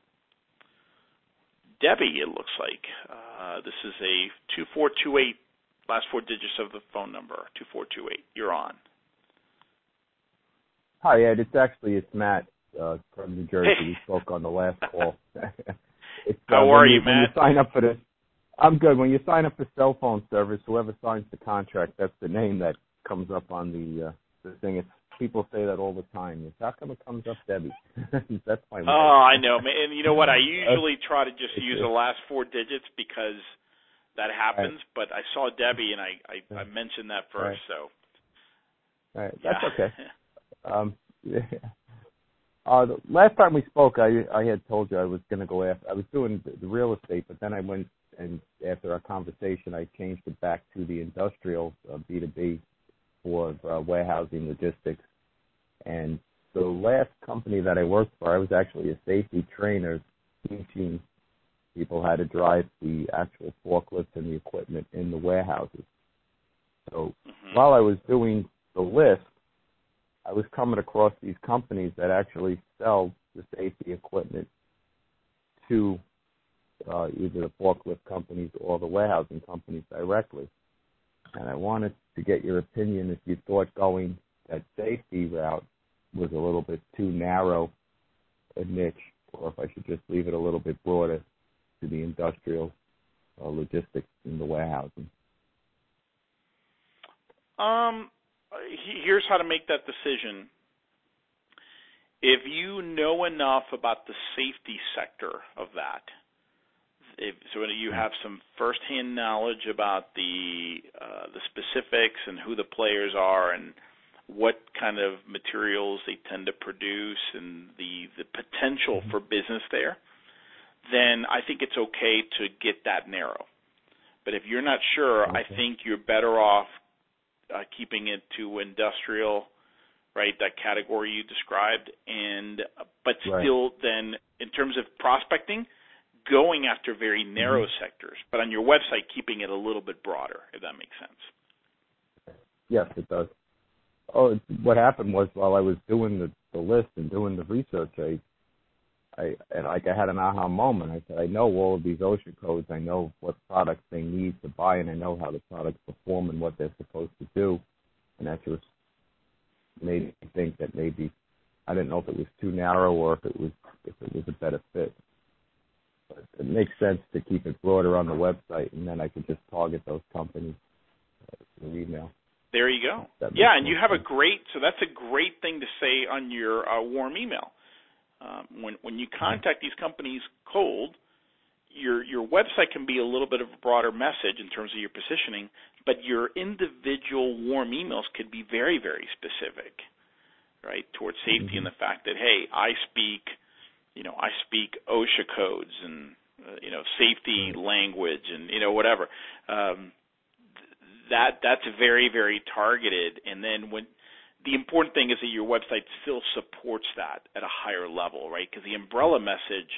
A: Debbie, it looks like. Uh, this is a two four two eight, last four digits of the phone number, two four two eight. You're on.
J: Hi, Ed. It's actually, it's Matt uh, from New Jersey. We spoke on the last call. it's, uh,
A: How are you,
J: you,
A: Matt?
J: When you sign up for this, I'm good. When you sign up for cell phone service, whoever signs the contract, that's the name that comes up on the uh, the thing. It's, people say that all the time. It's, how come it comes up Debbie? That's my.
A: Oh, I know, man. And you know what? I usually try to just use the last four digits because that happens. Right. But I saw Debbie, and I, I, I mentioned that first.
J: Right.
A: So.
J: All right.
A: Yeah.
J: That's okay. Um, yeah. uh, the last time we spoke, I I had told you I was going to go after. I was doing the, the real estate, but then I went and after our conversation, I changed it back to the industrial uh, B two B for uh, warehousing logistics. And the last company that I worked for, I was actually a safety trainer, teaching people how to drive the actual forklifts and the equipment in the warehouses. So mm-hmm. while I was doing the list, I was coming across these companies that actually sell the safety equipment to uh, either the forklift companies or the warehousing companies directly. And I wanted to get your opinion if you thought going that safety route was a little bit too narrow a niche, or if I should just leave it a little bit broader to the industrial uh, logistics in the warehousing.
A: Um. Here's how to make that decision. If you know enough about the safety sector of that, if, so you have some firsthand knowledge about the uh, the specifics and who the players are and what kind of materials they tend to produce and the, the potential for business there, then I think it's okay to get that narrow. But if you're not sure, okay. I think you're better off Uh, keeping it to industrial, right, that category you described, and but still right. then in terms of prospecting, going after very narrow mm-hmm. sectors, but on your website keeping it a little bit broader, if that makes sense.
J: Yes, it does. Oh, what happened was while I was doing the, the list and doing the research, I, I, and like I had an aha moment. I said, I know all of these OSHA codes. I know what products they need to buy, and I know how the products perform and what they're supposed to do. And that just made me think that maybe I didn't know if it was too narrow or if it was if it was a better fit. But it makes sense to keep it broader on the website, and then I could just target those companies through email.
A: There you go. Yeah, and you have a great, so that's a great thing to say on your uh, warm email. Um, when when you contact these companies cold, your your website can be a little bit of a broader message in terms of your positioning, but your individual warm emails could be very, very specific, right, towards safety mm-hmm. and the fact that, hey, I speak, you know, I speak OSHA codes and, uh, you know, safety mm-hmm. language and, you know, whatever. Um, That that's very, very targeted, and then when the important thing is that your website still supports that at a higher level, right? Because the umbrella message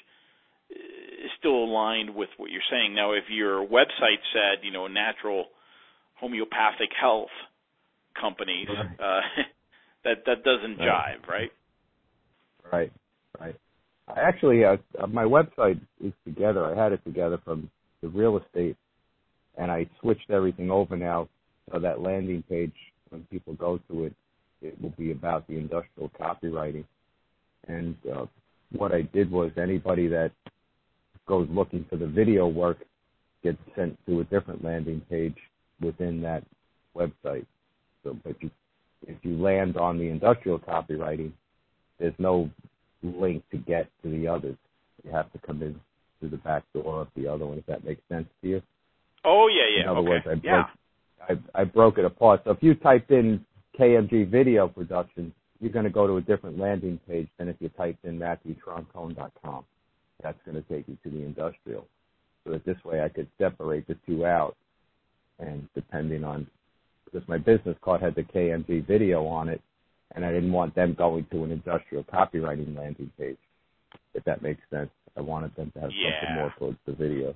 A: is still aligned with what you're saying. Now, if your website said, you know, natural homeopathic health companies, right. uh, that that doesn't right. jive, right?
J: Right, right. Actually, uh, my website is together. I had it together from the real estate. And I switched everything over now, so that landing page, when people go to it, it will be about the industrial copywriting. And uh, what I did was anybody that goes looking for the video work gets sent to a different landing page within that website. So, but you, if you land on the industrial copywriting, there's no link to get to the others. You have to come in through the back door of the other one, if that makes sense to you.
A: Oh, yeah, yeah.
J: In other
A: okay.
J: words, I broke,
A: yeah.
J: I, I broke it apart. So if you typed in K M G video production, you're going to go to a different landing page than if you typed in Matthew Troncone dot com. That's going to take you to the industrial. So that this way I could separate the two out. And depending on, because my business card had the K M G video on it, and I didn't want them going to an industrial copywriting landing page, if that makes sense. I wanted them to have
A: yeah.
J: something more towards the video.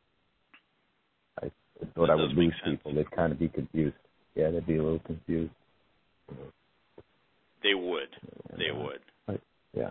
J: I thought I would lose people. They'd kind of be confused. Yeah, they'd be a little confused.
A: They would. They
J: uh,
A: would.
J: Right. Yeah.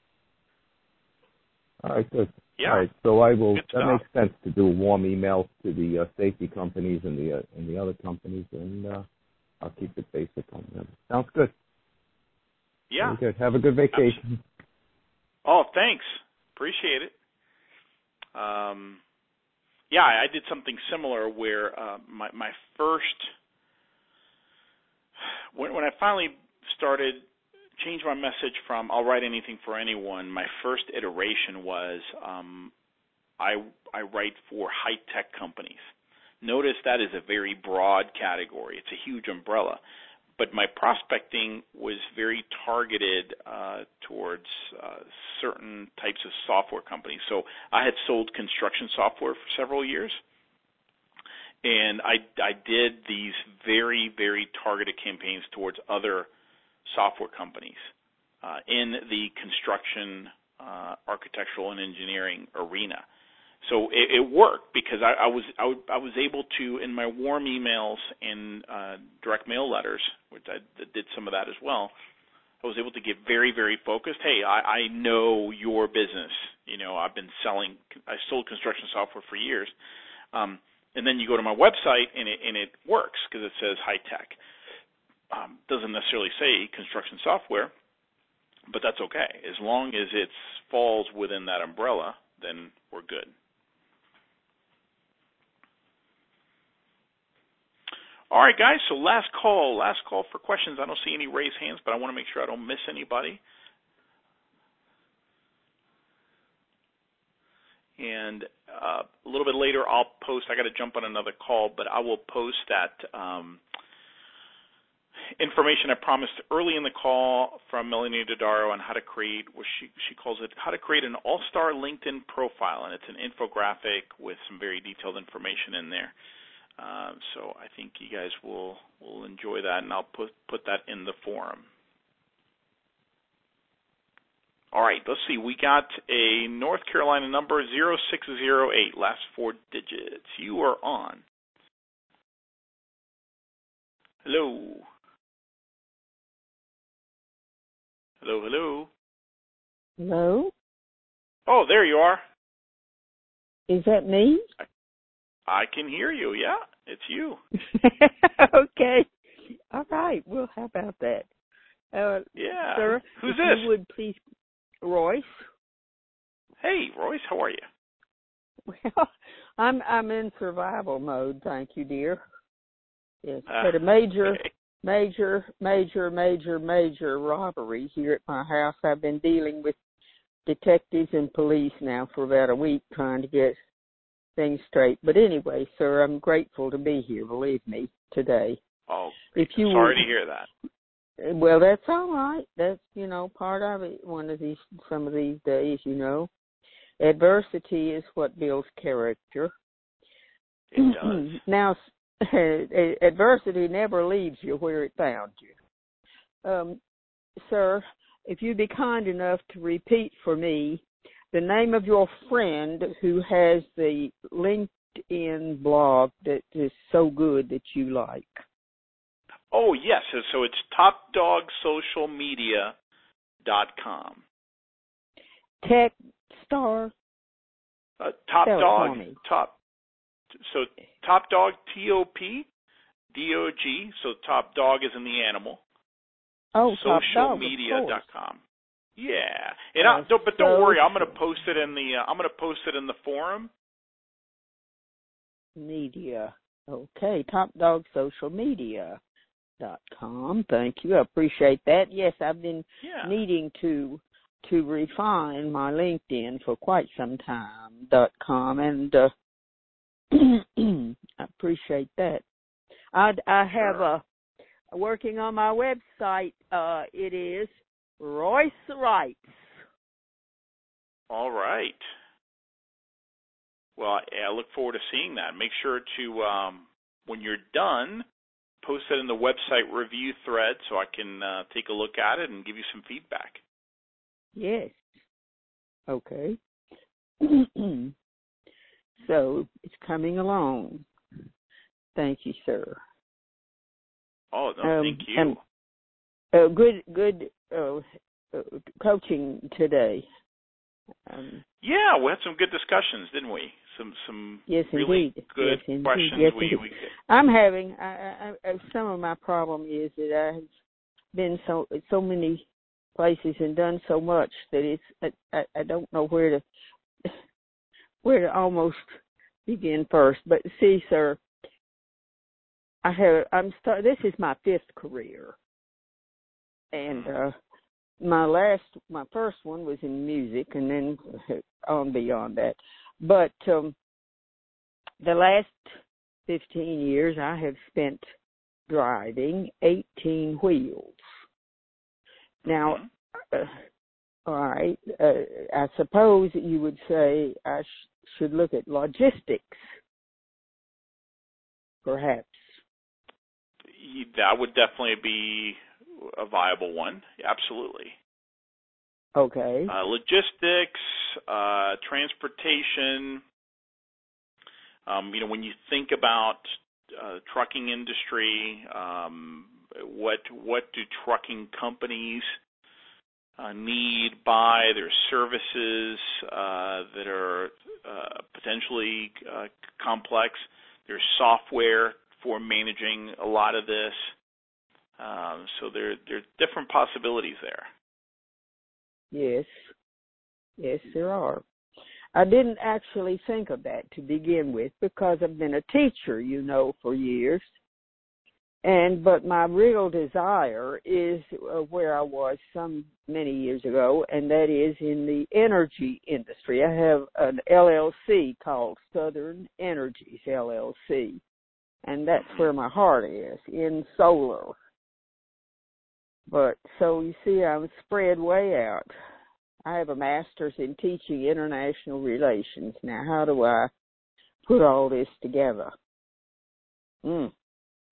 J: All right, good.
A: Yeah.
J: All right, so I will.
A: Good
J: that
A: stuff.
J: makes sense to do a warm email to the uh, safety companies and the uh, and the other companies, and uh, I'll keep it basic on them. Sounds good.
A: Yeah.
J: Very good. Have a good vacation.
A: Oh, thanks. Appreciate it. Um. Yeah, I did something similar where uh, my my first when when I finally started changed my message from I'll write anything for anyone. My first iteration was um, I I write for high tech companies. Notice that is a very broad category. It's a huge umbrella. But my prospecting was very targeted uh, towards uh, certain types of software companies. So I had sold construction software for several years, and I, I did these very, very targeted campaigns towards other software companies uh, in the construction, uh, architectural, and engineering arena. So it, it worked because I, I was I, w- I was able to, in my warm emails and uh, direct mail letters, which I did some of that as well, I was able to get very, very focused. Hey, I, I know your business. You know, I've been selling, I sold construction software for years. Um, and then you go to my website and it, and it works because it says high tech. Um, doesn't necessarily say construction software, but that's okay. As long as it falls within that umbrella, then we're good. All right, guys, so last call, last call for questions. I don't see any raised hands, but I want to make sure I don't miss anybody. And uh, a little bit later, I'll post, I got to jump on another call, but I will post that um, information I promised early in the call from Melanie Dodaro on how to create, what she, she calls it, how to create an all-star LinkedIn profile. And it's an infographic with some very detailed information in there. Uh, so I think you guys will, will enjoy that, and I'll put, put that in the forum. All All right, let's see. We got a North Carolina number, zero six zero eight, last four digits. You are on. Hello. Hello, hello.
K: Hello?
A: Oh, there you are.
K: Is that me?
A: I can hear you, yeah. It's you.
K: Okay. All right. Well, how about that? Uh,
A: yeah.
K: Sir,
A: who's
K: if
A: this?
K: You would please, Royce.
A: Hey, Royce, how are you?
K: Well, I'm I'm in survival mode, thank you, dear. Yes,
A: Uh,
K: had a major,
A: okay.
K: major, major, major, major robbery here at my house. I've been dealing with detectives and police now for about a week, trying to get things straight. But anyway, sir, I'm grateful to be here. Believe me, today.
A: Oh,
K: if you
A: sorry
K: would,
A: to hear that.
K: Well, that's all right. That's, you know, part of it. One of these, some of these days, you know. Adversity is what builds character.
A: It does.
K: Now, adversity never leaves you where it found you. Um, sir, if you'd be kind enough to repeat for me the name of your friend who has the LinkedIn blog that is so good that you like.
A: Oh, yes. So, so it's top dog social media dot com.
K: Tech Star.
A: Uh, top
K: Spell
A: Dog.
K: it
A: Top. So Top Dog, T O P D O G. So Top Dog is in the animal.
K: Oh,
A: social media dot com. Yeah. And I, don't, but don't worry, I'm going to post it in the. Uh, I'm going to post it in the forum.
K: Media. Okay. Top Dog Social Media dot com. Thank you. I appreciate that. Yes, I've been
A: yeah.
K: needing to to refine my LinkedIn for quite some time. Dot com, and uh, I appreciate that. I I have a uh, working on my website. Uh, it is Royce Writes.
A: All right. Well, I look forward to seeing that. Make sure to, um, when you're done, post it in the website review thread so I can uh, take a look at it and give you some feedback.
K: Yes. Okay. So it's coming along. Thank you, sir.
A: Oh, no,
K: um,
A: thank you.
K: And, uh, good, good uh, uh, coaching today. Um,
A: yeah, we had some good discussions, didn't we? Some, some
K: yes,
A: really
K: indeed.
A: good
K: yes, indeed.
A: questions.
K: Yes,
A: we,
K: indeed.
A: we
K: I'm having. I, I, I, some of my problem is that I've been so so many places and done so much that it's. I, I, I don't know where to where to almost begin first. But see, sir, I have. I'm start. This is my fifth career, and. uh My last, my first one was in music, and then on beyond that. But um, the last fifteen years, I have spent driving eighteen wheels. Now, uh, all right, uh, I suppose you would say I sh- should look at logistics, perhaps.
A: That would definitely be a viable one. Absolutely.
K: Okay.
A: Uh, logistics, uh, transportation. Um, you know, when you think about uh, trucking industry, um, what what do trucking companies uh, need, buy? There's services uh, that are uh, potentially uh, complex. There's software for managing a lot of this. Um, so there, there are different possibilities there.
K: Yes. Yes, there are. I didn't actually think of that to begin with because I've been a teacher, you know, for years. And but my real desire is uh, where I was some many years ago, and that is in the energy industry. I have an L L C called Southern Energies L L C, and that's where my heart is, in solar. But so you see, I'm spread way out. I have a master's in teaching international relations. Now, how do I put all this together? Mm.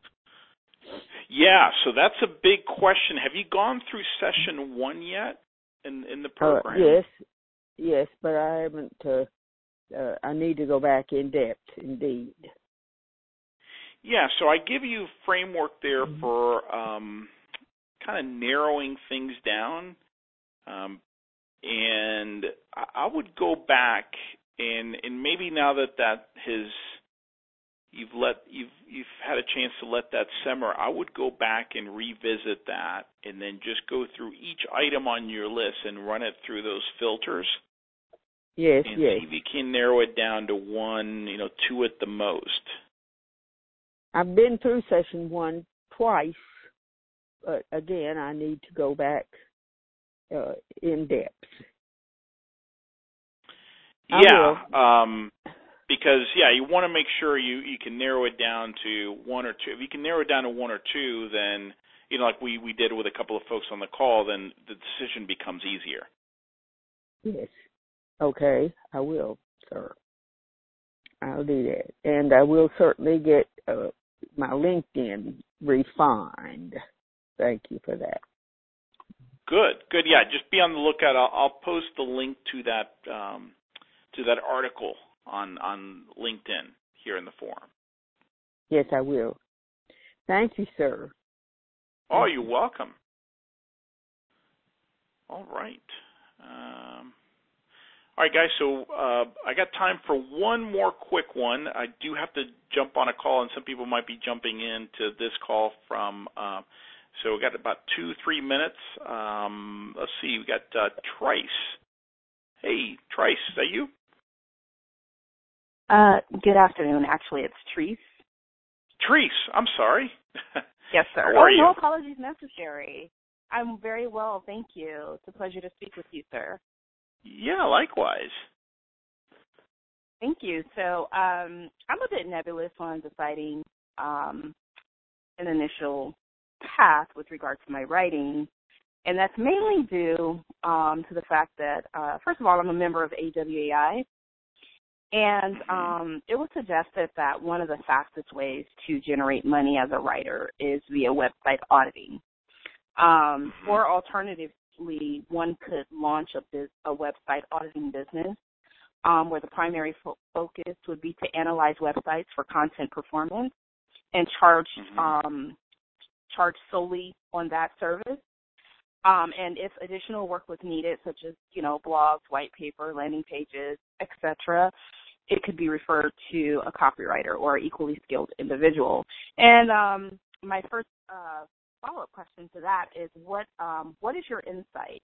A: Yeah, so that's a big question. Have you gone through session one yet? in in the
K: Uh,
A: program?
K: yes, yes, but I haven't. Uh, uh, I need to go back in depth, indeed.
A: Yeah, so I give you framework there
K: Mhm.
A: for um, kind of narrowing things down, um, and I I would go back and and maybe now that that has you've let you've you've had a chance to let that simmer, I would go back and revisit that, and then just go through each item on your list and run it through those filters,
K: Yes,
A: and
K: yes.
A: see if you can narrow it down to one, you know, two at the most.
K: I've been through session one twice, but again, I need to go back uh, in depth. I
A: Yeah,
K: will.
A: um, because yeah, you want to make sure you you can narrow it down to one or two. If you can narrow it down to one or two, then you know, like we we did with a couple of folks on the call, then the decision becomes easier.
K: Yes. Okay, I will, sir. I'll do that, and I will certainly get uh, my LinkedIn refined. Thank you for that.
A: Good, good. Yeah, just be on the lookout. I'll, I'll post the link to that um, to that article on on LinkedIn here in the forum.
K: Yes, I will. Thank you, sir.
A: Oh, you're welcome. All right. Um, all right, guys. So uh, I got time for one more quick one. I do have to jump on a call, and some people might be jumping into this call from. Uh, so we got about two, three minutes. Um, let's see. We got uh, Trice. Hey, Trice, is that you?
L: Uh, good afternoon. Actually, it's Treese.
A: Treese, I'm sorry.
L: Yes, sir.
A: How are
L: oh,
A: you?
L: no apologies necessary. I'm very well, thank you. It's a pleasure to speak with you, sir.
A: Yeah, likewise.
L: Thank you. So um, I'm a bit nebulous on deciding um, an initial path with regard to my writing, and that's mainly due um, to the fact that, uh, first of all, I'm a member of A W A I, and um, it was suggested that one of the fastest ways to generate money as a writer is via website auditing. Um, or alternatively, one could launch a, biz- a website auditing business um, where the primary fo- focus would be to analyze websites for content performance and charge um, charge solely on that service. Um, and if additional work was needed, such as, you know, blogs, white paper, landing pages, et cetera, it could be referred to a copywriter or equally skilled individual. And um, my first uh, follow-up question to that is, what um, what is your insight?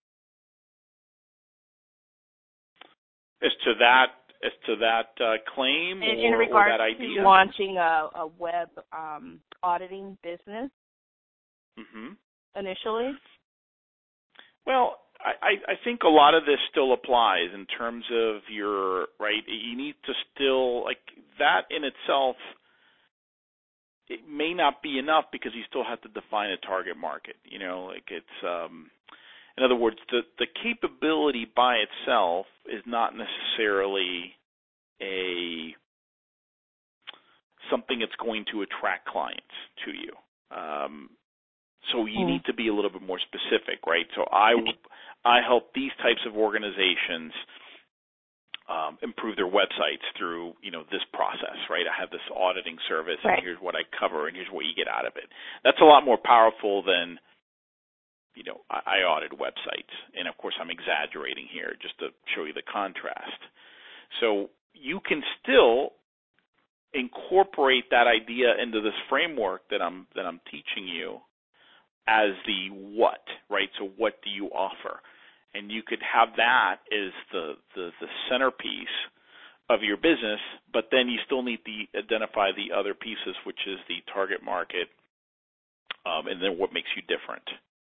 A: As to that, as to that uh, claim
L: In,
A: or,
L: in
A: or
L: regards
A: that idea?
L: to launching a, a web um, auditing business
A: Mm-hmm.
L: initially?
A: Well, I, I think a lot of this still applies in terms of your, right, you need to still, like, that in itself, it may not be enough because you still have to define a target market, you know, like it's, um, in other words, the, the capability by itself is not necessarily a, something that's going to attract clients to you. Um, So you
L: Mm.
A: need to be a little bit more specific, right? So I, I help these types of organizations um, improve their websites through, you know, this process, right? I have this auditing service,
L: Right.
A: and here's what I cover, and here's what you get out of it. That's a lot more powerful than, you know, I, I audit websites, and of course I'm exaggerating here just to show you the contrast. So you can still incorporate that idea into this framework that I'm that I'm teaching you as the what, right? So what do you offer? And you could have that as the, the, the centerpiece of your business, but then you still need to identify the other pieces, which is the target market, um, and then what makes you different.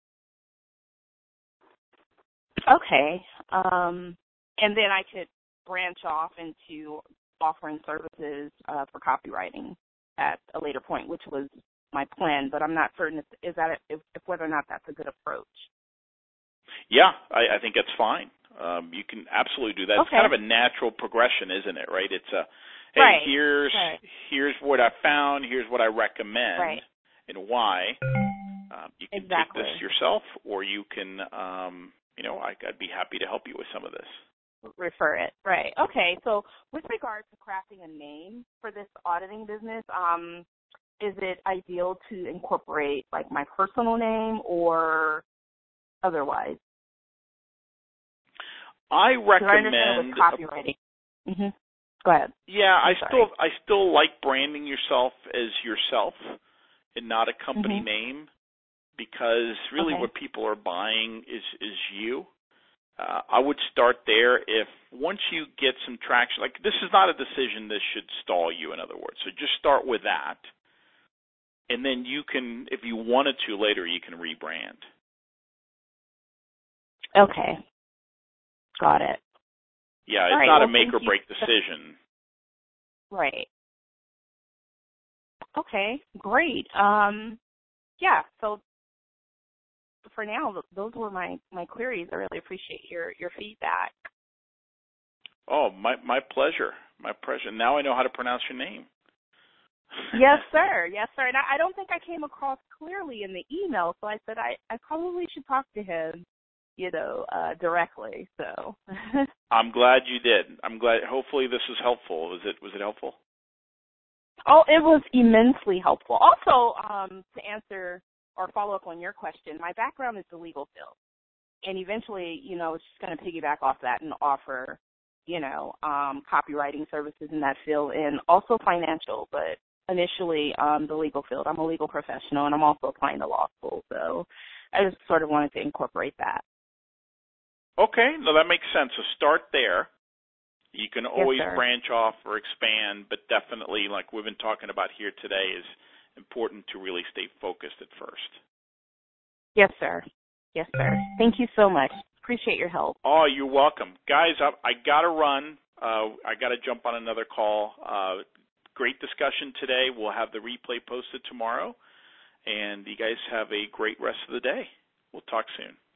L: Okay. Um, and then I could branch off into offering services uh, for copywriting at a later point, which was my plan, but I'm not certain if, is that if, if whether or not that's a good approach.
A: Yeah, I, I think that's fine. Um, you can absolutely do that.
L: Okay.
A: It's kind of a natural progression, isn't it? Right? It's a hey,
L: right.
A: here's
L: right.
A: here's what I found, here's what I recommend,
L: right.
A: and why. Uh, Uh, you can
L: exactly.
A: take this yourself, or you can, um, you know, I, I'd be happy to help you with some of this.
L: Refer it. Right. Okay. So with regard to crafting a name for this auditing business, um, is it ideal to incorporate like my personal name or otherwise?
A: I recommend.
L: I understand it with copywriting. Mm-hmm. Go ahead.
A: Yeah,
L: I'm
A: I
L: sorry.
A: still I still like branding yourself as yourself and not a company
L: mm-hmm.
A: name, because really
L: okay.
A: what people are buying is is you. Uh, I would start there. If once you get some traction, like this is not a decision that should stall you, in other words. So just start with that. And then you can, if you wanted to later, you can rebrand.
L: Okay. Got it.
A: Yeah,
L: All
A: it's
L: right,
A: not
L: well,
A: a make or
L: you.
A: break decision.
L: Right. Okay, great. Um, yeah, so for now, those were my, my queries. I really appreciate your, your feedback.
A: Oh, my my pleasure. My pleasure. Now I know how to pronounce your name.
L: Yes, sir. Yes, sir. And I, I don't think I came across clearly in the email, so I said I, I probably should talk to him, you know, uh, directly. So
A: I'm glad you did. I'm glad. Hopefully this is helpful. Was it was it helpful?
L: Oh, it was immensely helpful. Also, um, to answer or follow up on your question, my background is the legal field. And eventually, you know, it's just going to piggyback off that and offer, you know, um, copywriting services in that field and also financial, but initially um, the legal field. I'm a legal professional, and I'm also applying to law school. So I just sort of wanted to incorporate that.
A: Okay. No, that makes sense. So start there. You can always
L: yes,
A: branch off or expand, but definitely, like we've been talking about here today, is important to really stay focused at first.
L: Yes, sir. Yes, sir. Thank you so much. Appreciate your help.
A: Oh, you're welcome. Guys, I, I got to run. Uh, I got to jump on another call. Uh, great discussion today. We'll have the replay posted tomorrow, and you guys have a great rest of the day. We'll talk soon.